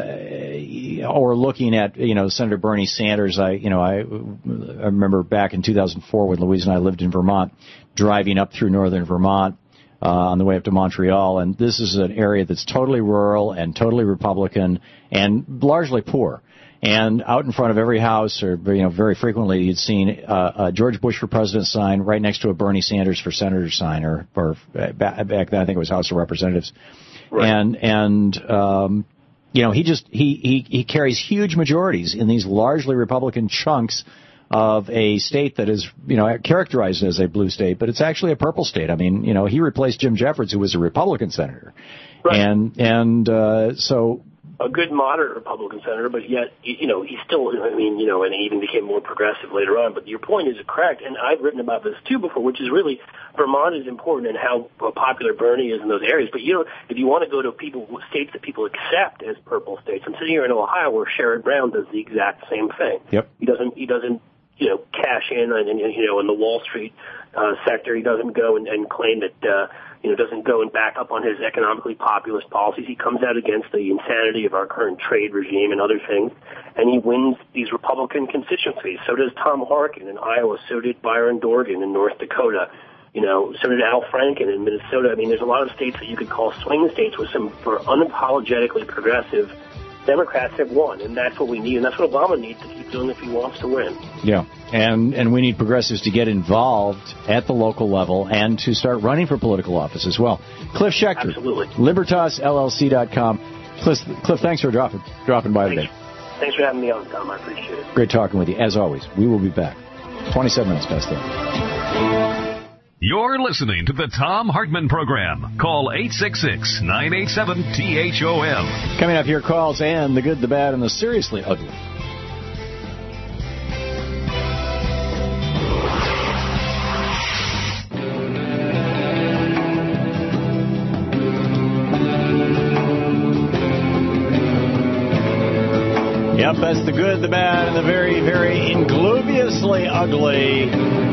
or looking at Senator Bernie Sanders. I remember back in 2004 when Louise and I lived in Vermont, driving up through northern Vermont on the way up to Montreal, and this is an area that's totally rural and totally Republican and largely poor. And out in front of every house, or very frequently, you'd seen a George Bush for President sign right next to a Bernie Sanders for Senator sign, or back then I think it was House of Representatives. Right. And he carries huge majorities in these largely Republican chunks of a state that is characterized as a blue state, but it's actually a purple state. He replaced Jim Jeffords, who was a Republican senator, right. And so a good moderate Republican senator, but yet, he's still, and he even became more progressive later on. But your point is correct, and I've written about this too before, which is really Vermont is important and how popular Bernie is in those areas. But, if you want to go to states that people accept as purple states, I'm sitting here in Ohio where Sherrod Brown does the exact same thing. Yep. He doesn't cash in in the Wall Street sector. He doesn't go and claim that, doesn't go and back up on his economically populist policies. He comes out against the insanity of our current trade regime and other things, and he wins these Republican constituencies. So does Tom Harkin in Iowa. So did Byron Dorgan in North Dakota. So did Al Franken in Minnesota. I mean, there's a lot of states that you could call swing states with some for unapologetically progressive Democrats have won, and that's what we need, and that's what Obama needs to keep doing if he wants to win. Yeah, and we need progressives to get involved at the local level and to start running for political office as well. Cliff Schechter, absolutely. LibertasLLC.com. Cliff, thanks for dropping by today. Thanks for having me on, Tom. I appreciate it. Great talking with you, as always. We will be back. 27 minutes past 10. You're listening to the Tom Hartman Program. Call 866-987-THOM. Coming up here, calls and the good, the bad, and the seriously ugly. Yep, that's the good, the bad, and the very, very ingloriously ugly.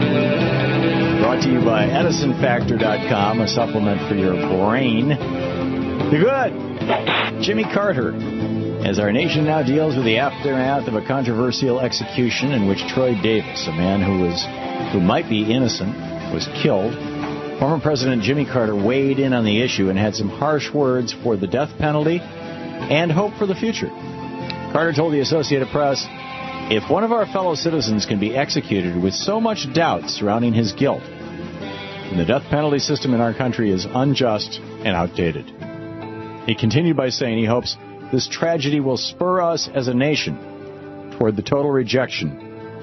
Brought to you by EdisonFactor.com, a supplement for your brain. The good, Jimmy Carter, as our nation now deals with the aftermath of a controversial execution in which Troy Davis, a man who might be innocent, was killed. Former President Jimmy Carter weighed in on the issue and had some harsh words for the death penalty and hope for the future. Carter told the Associated Press, "If one of our fellow citizens can be executed with so much doubt surrounding his guilt, then the death penalty system in our country is unjust and outdated." He continued by saying he hopes this tragedy will spur us as a nation toward the total rejection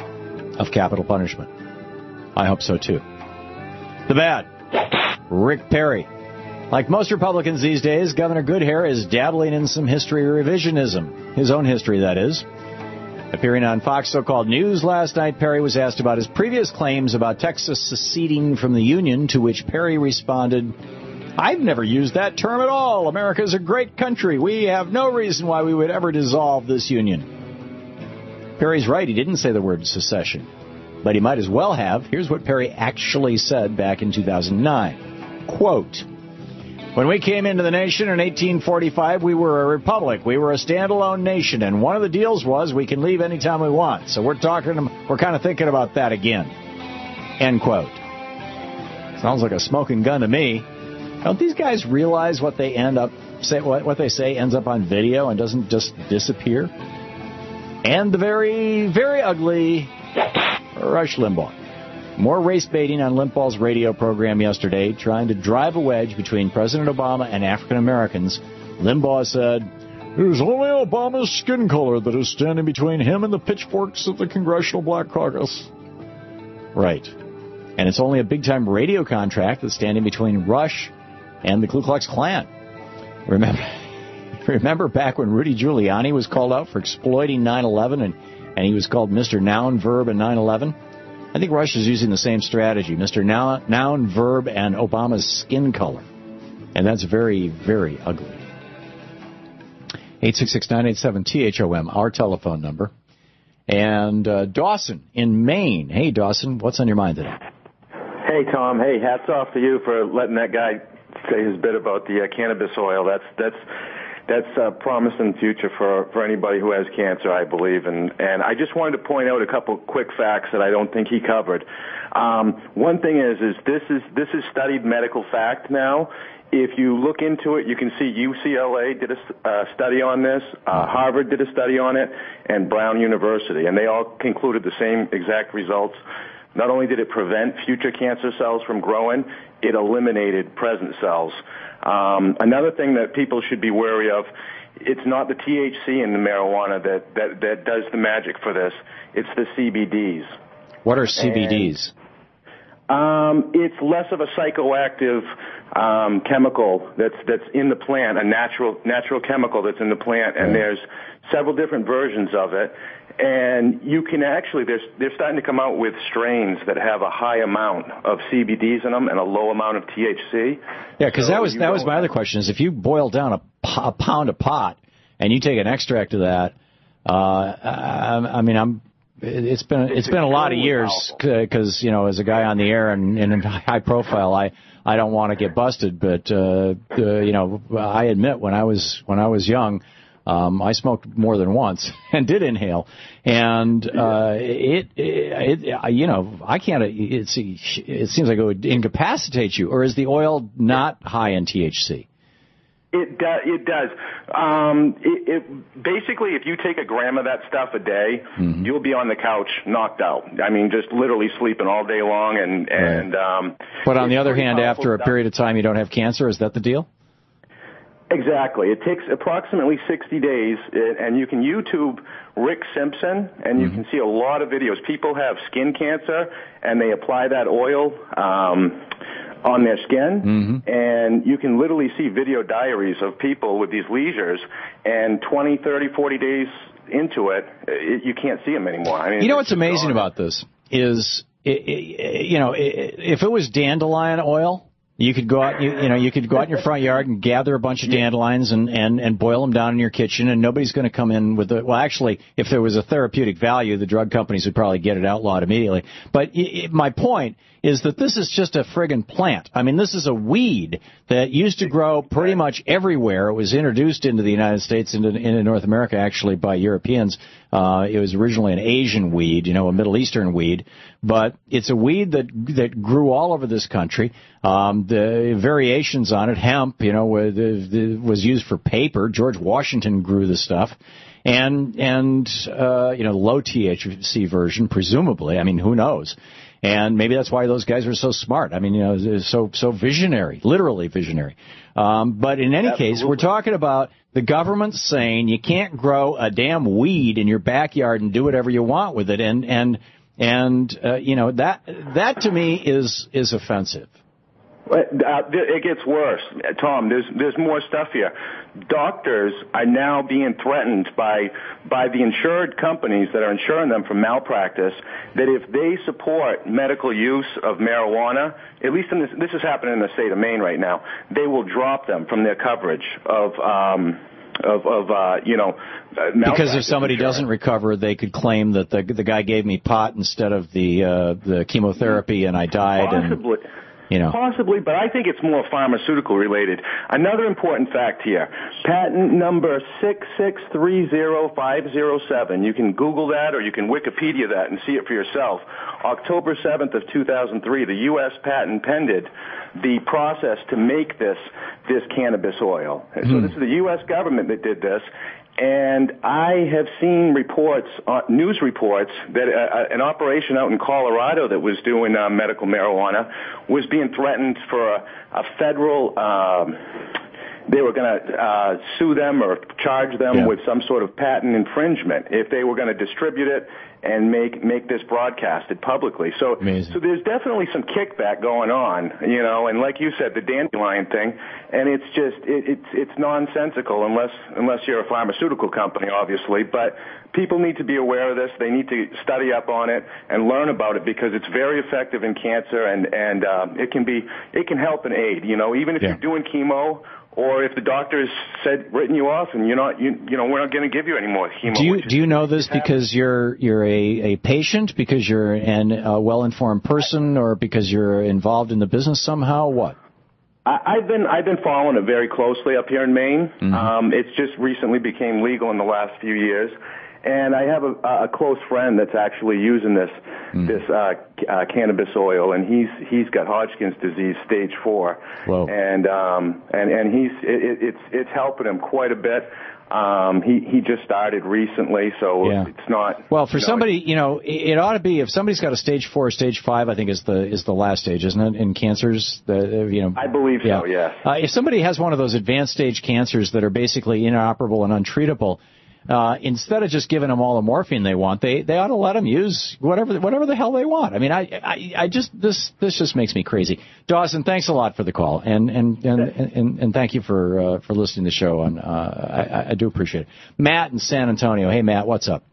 of capital punishment. I hope so, too. The bad, Rick Perry. Like most Republicans these days, Governor Goodhair is dabbling in some history revisionism. His own history, that is. Appearing on Fox So-Called News last night, Perry was asked about his previous claims about Texas seceding from the Union, to which Perry responded, "I've never used that term at all. America's a great country. We have no reason why we would ever dissolve this union." Perry's right. He didn't say the word secession, but he might as well have. Here's what Perry actually said back in 2009. Quote, "When we came into the nation in 1845, we were a republic. We were a standalone nation, and one of the deals was we can leave anytime we want. So we're kind of thinking about that again." End quote. Sounds like a smoking gun to me. Don't these guys realize what they what they say ends up on video and doesn't just disappear? And the very, very ugly Rush Limbaugh. More race baiting on Limbaugh's radio program yesterday, trying to drive a wedge between President Obama and African Americans. Limbaugh said, "It is only Obama's skin color that is standing between him and the pitchforks of the Congressional Black Caucus." Right. And it's only a big-time radio contract that's standing between Rush and the Ku Klux Klan. Remember back when Rudy Giuliani was called out for exploiting 9/11 and he was called Mr. Noun, Verb, and 9/11? I think Rush is using the same strategy, Mr. Noun, Verb, and Obama's skin color. And that's very, very ugly. 866-987-THOM, our telephone number. And Dawson in Maine. Hey, Dawson, what's on your mind today? Hey, Tom. Hey, hats off to you for letting that guy say his bit about the cannabis oil. That's a promising future for anybody who has cancer, I believe. And I just wanted to point out a couple quick facts that I don't think he covered. One thing is this is studied medical fact now. If you look into it, you can see UCLA did a study on this, Harvard did a study on it, and Brown University, and they all concluded the same exact results. Not only did it prevent future cancer cells from growing, it eliminated present cells. Another thing that people should be wary of, it's not the THC in the marijuana that does the magic for this. It's the CBDs. What are CBDs? It's less of a psychoactive chemical that's in the plant, a natural chemical that's in the plant, and there's several different versions of it. And you can actually, they're starting to come out with strains that have a high amount of CBDs in them and a low amount of THC. Yeah, because that was my other question, is if you boil down a pound of pot and you take an extract of that, it's been a lot of years because, as a guy on the air and high profile, I don't want to get busted, but I admit when I was young, I smoked more than once and did inhale, and I can't. It seems like it would incapacitate you. Or is the oil not high in THC? It does. Basically, if you take a gram of that stuff a day, you'll be on the couch knocked out. I mean, just literally sleeping all day long. But on the other hand, after a period of time, you don't have cancer. Is that the deal? Exactly. It takes approximately 60 days, and you can YouTube Rick Simpson, and you can see a lot of videos. People have skin cancer, and they apply that oil on their skin, and you can literally see video diaries of people with these lesions, and 20, 30, 40 days into it, you can't see them anymore. I mean, what's amazing about this is, if it was dandelion oil, you could go out, you could go out in your front yard and gather a bunch of dandelions and boil them down in your kitchen, and nobody's going to come in with well, actually, if there was a therapeutic value, the drug companies would probably get it outlawed immediately. But my point is that this is just a friggin' plant. I mean, this is a weed that used to grow pretty much everywhere. It was introduced into the United States, into North America, actually, by Europeans. It was originally an Asian weed, a Middle Eastern weed. But it's a weed that grew all over this country. The variations on it, hemp, was used for paper. George Washington grew the stuff. And low THC version, presumably. I mean, who knows? And maybe that's why those guys are so smart. I mean, so visionary, literally visionary. But in any case, we're talking about the government saying you can't grow a damn weed in your backyard and do whatever you want with it. And that to me is offensive. It gets worse, Tom. There's more stuff here. Doctors are now being threatened by the insured companies that are insuring them from malpractice, that if they support medical use of marijuana, at least this is happening in the state of Maine right now, they will drop them from their coverage of because if somebody doesn't recover, they could claim that the guy gave me pot instead of the chemotherapy and I died. Possibly. Possibly, but I think it's more pharmaceutical related. Another important fact here, patent number 6630507. You can Google that or you can Wikipedia that and see it for yourself. October 7th of 2003, the U.S. patent pended the process to make this cannabis oil. So this is the U.S. government that did this. And I have seen news reports that an operation out in Colorado that was doing medical marijuana was being threatened for a federal. They were going to sue them or charge them with some sort of patent infringement if they were going to distribute it and make this broadcasted publicly. So there's definitely some kickback going on, and like you said, the dandelion thing, and it's just it's nonsensical unless you're a pharmaceutical company, obviously. But people need to be aware of this. They need to study up on it and learn about it because it's very effective in cancer, and it can help and aid. Even if you're doing chemo. Or if the doctor's written you off and we're not going to give you any more chemo. Do you know this because you're a patient, because you're a well-informed person, or because you're involved in the business somehow? What? I've been following it very closely up here in Maine. It's just recently became legal in the last few years. And I have a close friend that's actually using this cannabis oil, and he's got Hodgkin's disease stage 4. Whoa. And it's helping him quite a bit. He just started recently, so it's not. Well, for somebody, it ought to be if somebody's got a stage 4 or stage 5, I think is the last stage, isn't it, in cancers? I believe so. Yes. If somebody has one of those advanced stage cancers that are basically inoperable and untreatable. instead of just giving them all the morphine they want, they ought to let them use whatever the hell they want. I mean, I just this just makes me crazy. Dawson, thanks a lot for the call, and thank you for listening to the show. And I do appreciate it. Matt in San Antonio. Hey, Matt, what's up?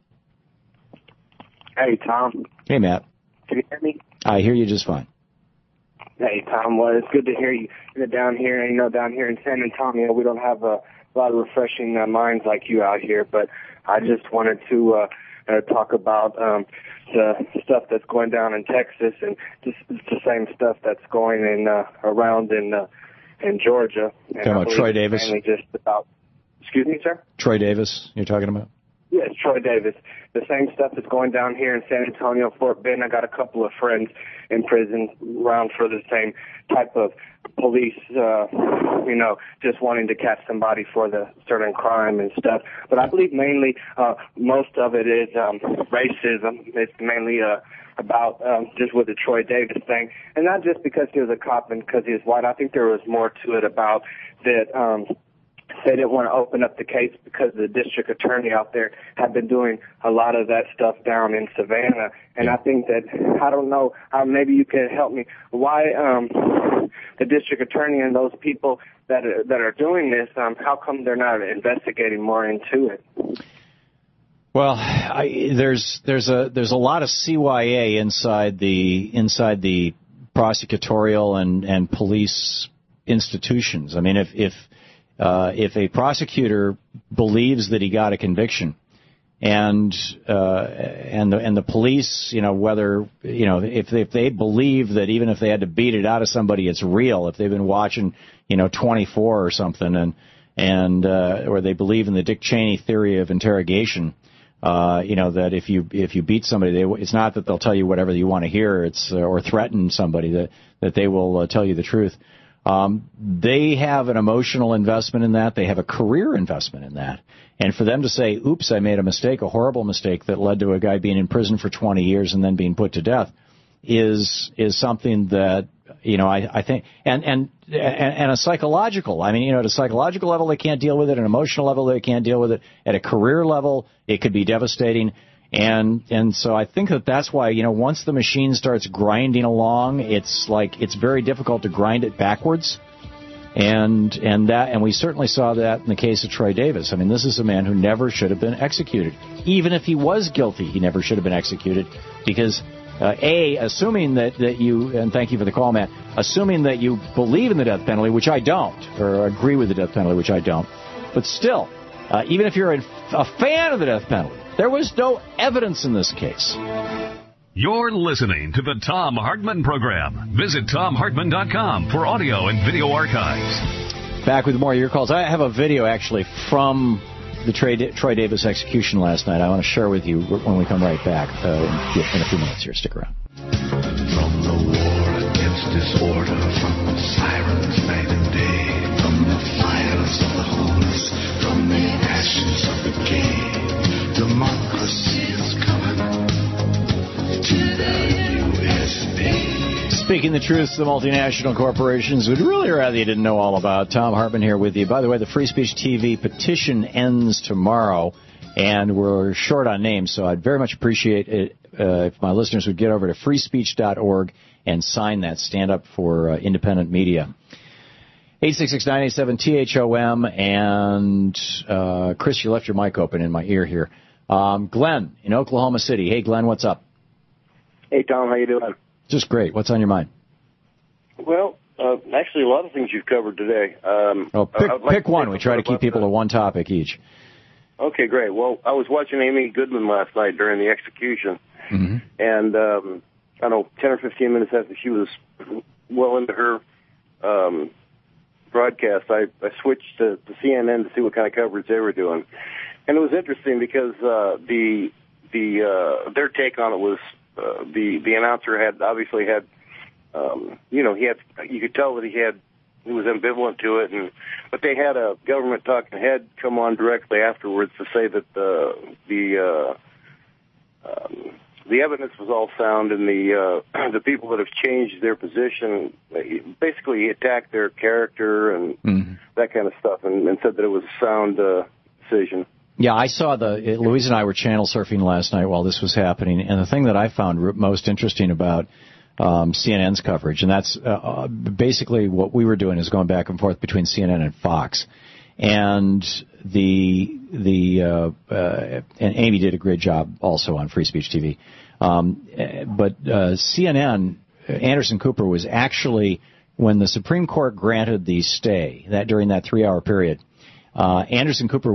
Hey, Tom. Hey, Matt. Can you hear me? I hear you just fine. Hey, Tom. Well, it's good to hear you. Down here, down here in San Antonio, we don't have a lot of refreshing minds like you out here, but I just wanted to talk about the stuff that's going down in Texas and just the same stuff that's going around in Georgia. And talking about Troy Davis? Mainly just about, excuse me, sir? Troy Davis, you're talking about? Yes, Troy Davis. The same stuff that's going down here in San Antonio, Fort Bend. I got a couple of friends in prison around for the same type of police, just wanting to catch somebody for the certain crime and stuff. But I believe mainly most of it is racism. It's mainly about just with the Troy Davis thing. And not just because he was a cop and because he was white. I think there was more to it about that they didn't want to open up the case because the district attorney out there had been doing a lot of that stuff down in Savannah. And I think that, I don't know, maybe you can help me, why the district attorney and those people that are doing this, how come they're not investigating more into it? Well, there's a lot of CYA inside the prosecutorial and police institutions. I mean, if a prosecutor believes that he got a conviction, and the police, if they believe that even if they had to beat it out of somebody, it's real. If they've been watching, 24 or something, and or they believe in the Dick Cheney theory of interrogation, that if you beat somebody, it's not that they'll tell you whatever you want to hear. It's or threaten somebody that they will tell you the truth. They have an emotional investment in that. They have a career investment in that. And for them to say, oops, I made a mistake, a horrible mistake that led to a guy being in prison for 20 years and then being put to death is something that, I think, and a psychological, at a psychological level, they can't deal with it. At an emotional level, they can't deal with it. At a career level, it could be devastating. And so I think that's why, once the machine starts grinding along, it's very difficult to grind it backwards. And we certainly saw that in the case of Troy Davis. I mean, this is a man who never should have been executed. Even if he was guilty, he never should have been executed because, assuming that you, and thank you for the call, Matt, assuming that you believe in the death penalty, which I don't, or agree with the death penalty, which I don't, but still, even if you're a fan of the death penalty, there was no evidence in this case. You're listening to the Thom Hartmann Program. Visit ThomHartmann.com for audio and video archives. Back with more of your calls. I have a video, actually, from the Troy Davis execution last night. I want to share with you when we come right back in a few minutes here. Stick around. From the war against disorder, from the sirens night and day, from the fires of the homeless, from the ashes of the gay, democracy is coming to the USA. Speaking the truth, the multinational corporations would really rather you didn't know all about. Thom Hartmann here with you. By the way, the Free Speech TV petition ends tomorrow, and we're short on names, so I'd very much appreciate it if my listeners would get over to freespeech.org and sign that. Stand up for independent media. 866-987-THOM, and Chris, you left your mic open in my ear here. Glenn in Oklahoma City. Hey, Glenn, what's up? Hey, Tom, how you doing? Just great. What's on your mind? Well, actually, a lot of things you've covered today. Pick one. We try to keep people to one topic each. Okay, great. Well, I was watching Amy Goodman last night during the execution, and I don't know, 10 or 15 minutes after she was well into her broadcast, I switched to CNN to see what kind of coverage they were doing. And it was interesting because their take on it was the announcer had obviously had you could tell that he was ambivalent to it, but they had a government talking head come on directly afterwards to say that the evidence was all sound, and the people that have changed their position basically attacked their character and that kind of stuff, and said that it was a sound decision. Yeah, I saw Louise and I were channel surfing last night while this was happening, and the thing that I found most interesting about CNN's coverage, and that's basically what we were doing, is going back and forth between CNN and Fox. And and Amy did a great job also on Free Speech TV. But CNN, Anderson Cooper was actually, when the Supreme Court granted the stay during that 3-hour period, Anderson Cooper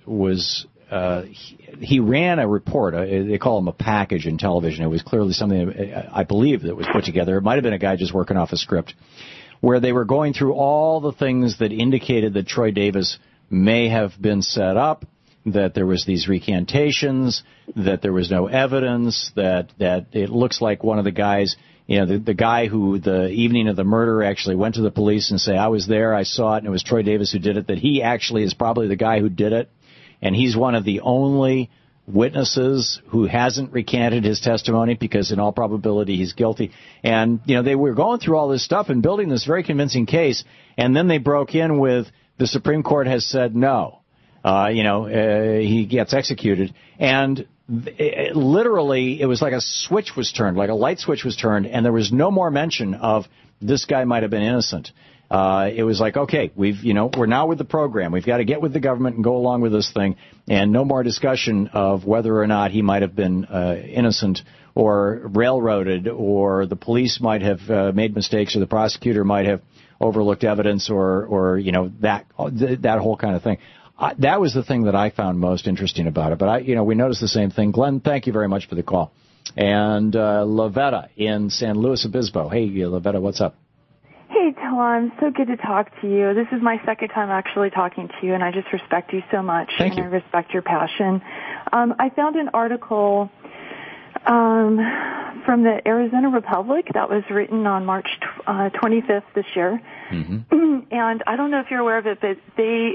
he ran a report. They call him a package in television. It was clearly something, I believe, that was put together. It might have been a guy just working off a script, where they were going through all the things that indicated that Troy Davis may have been set up, that there was these recantations, that there was no evidence, that it looks like one of the guys, the guy who the evening of the murder actually went to the police and say, I was there, I saw it, and it was Troy Davis who did it, that he actually is probably the guy who did it. And he's one of the only witnesses who hasn't recanted his testimony because in all probability he's guilty. And, they were going through all this stuff and building this very convincing case. And then they broke in with the Supreme Court has said no. He gets executed. And literally it was like a switch was turned, like a light switch was turned. And there was no more mention of this guy might have been innocent. It was like, okay, we're now with the program. We've got to get with the government and go along with this thing, and no more discussion of whether or not he might have been innocent or railroaded, or the police might have made mistakes, or the prosecutor might have overlooked evidence, or that whole kind of thing. That was the thing that I found most interesting about it. But we noticed the same thing. Glenn, thank you very much for the call. And Lavetta in San Luis Obispo. Hey, Lavetta, what's up? Hey, Tom. So good to talk to you. This is my second time actually talking to you, and I just respect you so much. Thank you. I respect your passion. I found an article from the Arizona Republic that was written on March 25th this year. Mm-hmm. And I don't know if you're aware of it, but the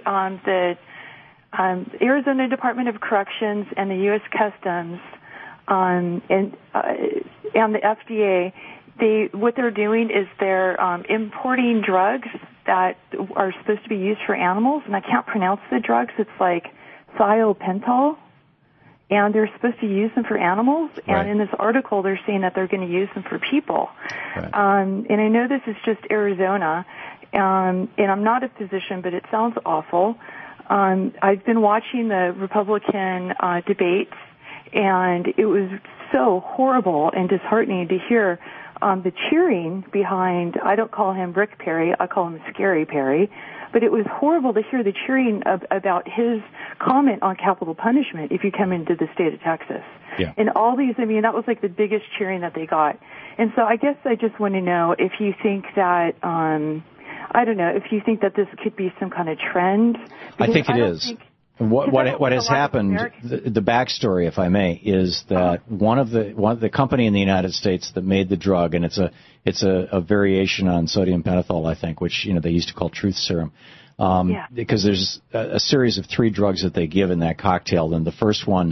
Arizona Department of Corrections and the U.S. Customs and the FDA, what they're doing is they're importing drugs that are supposed to be used for animals, and I can't pronounce the drugs. It's like thiopental, and they're supposed to use them for animals. Right. And in this article, they're saying that they're going to use them for people. Right. And I know this is just Arizona, and I'm not a physician, but it sounds awful. I've been watching the Republican debates, and it was so horrible and disheartening to hear the cheering behind, I don't call him Rick Perry, I call him Scary Perry, but it was horrible to hear the cheering about his comment on capital punishment if you come into the state of Texas. Yeah. And all these, that was like the biggest cheering that they got. And so I guess I just want to know if you think that, I don't know, if you think that this could be some kind of trend. I think it is. What has happened, the backstory, if I may, is that one of the company in the United States that made the drug, and it's a variation on sodium pentothal, I think, which they used to call truth serum, because there's a series of 3 drugs that they give in that cocktail, and the first one,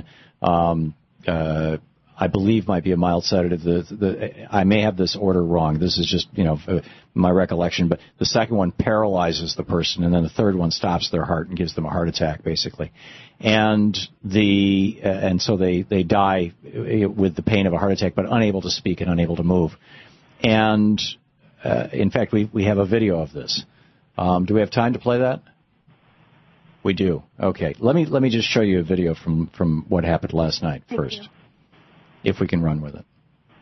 I believe, might be a mild sedative. I may have this order wrong. This is just, my recollection. But the second one paralyzes the person, and then the third one stops their heart and gives them a heart attack, basically. And so they die with the pain of a heart attack, but unable to speak and unable to move. And in fact, we have a video of this. Do we have time to play that? We do. Okay. Let me just show you a video from what happened last night first. If we can run with it.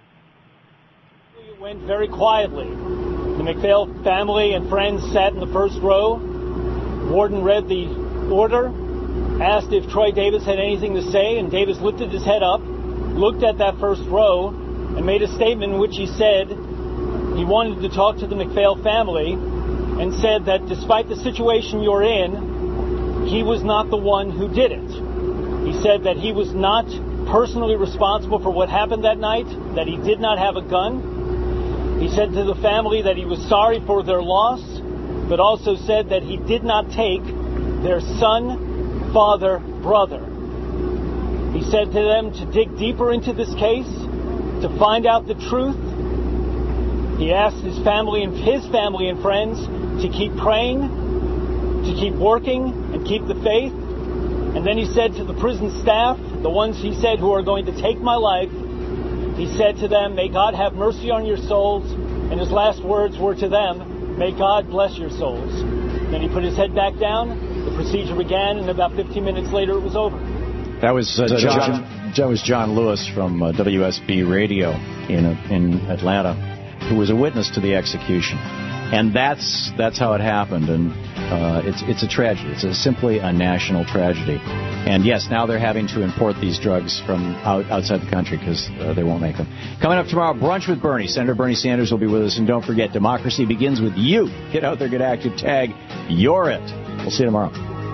It went very quietly. The McPhail family and friends sat in the first row. Warden read the order, asked if Troy Davis had anything to say, and Davis lifted his head up, looked at that first row, and made a statement in which he said he wanted to talk to the McPhail family and said that despite the situation you're in, he was not the one who did it. He said that he was not personally responsible for what happened that night, that he did not have a gun. He said to the family that he was sorry for their loss, but also said that he did not take their son, father, brother. He said to them to dig deeper into this case, to find out the truth. He asked his family and friends to keep praying, to keep working, and keep the faith. And then he said to the prison staff, the ones he said who are going to take my life, he said to them, may God have mercy on your souls. And his last words were to them, may God bless your souls. Then he put his head back down, the procedure began, and about 15 minutes later it was over. That was John Lewis from WSB Radio in Atlanta, who was a witness to the execution. And that's how it happened, and it's a tragedy. It's simply a national tragedy. And yes, now they're having to import these drugs from outside the country because they won't make them. Coming up tomorrow, Brunch with Bernie. Senator Bernie Sanders will be with us, and don't forget, democracy begins with you. Get out there, get active, tag, you're it. We'll see you tomorrow.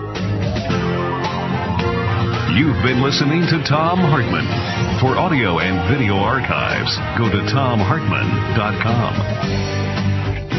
You've been listening to Thom Hartmann. For audio and video archives, go to thomhartmann.com.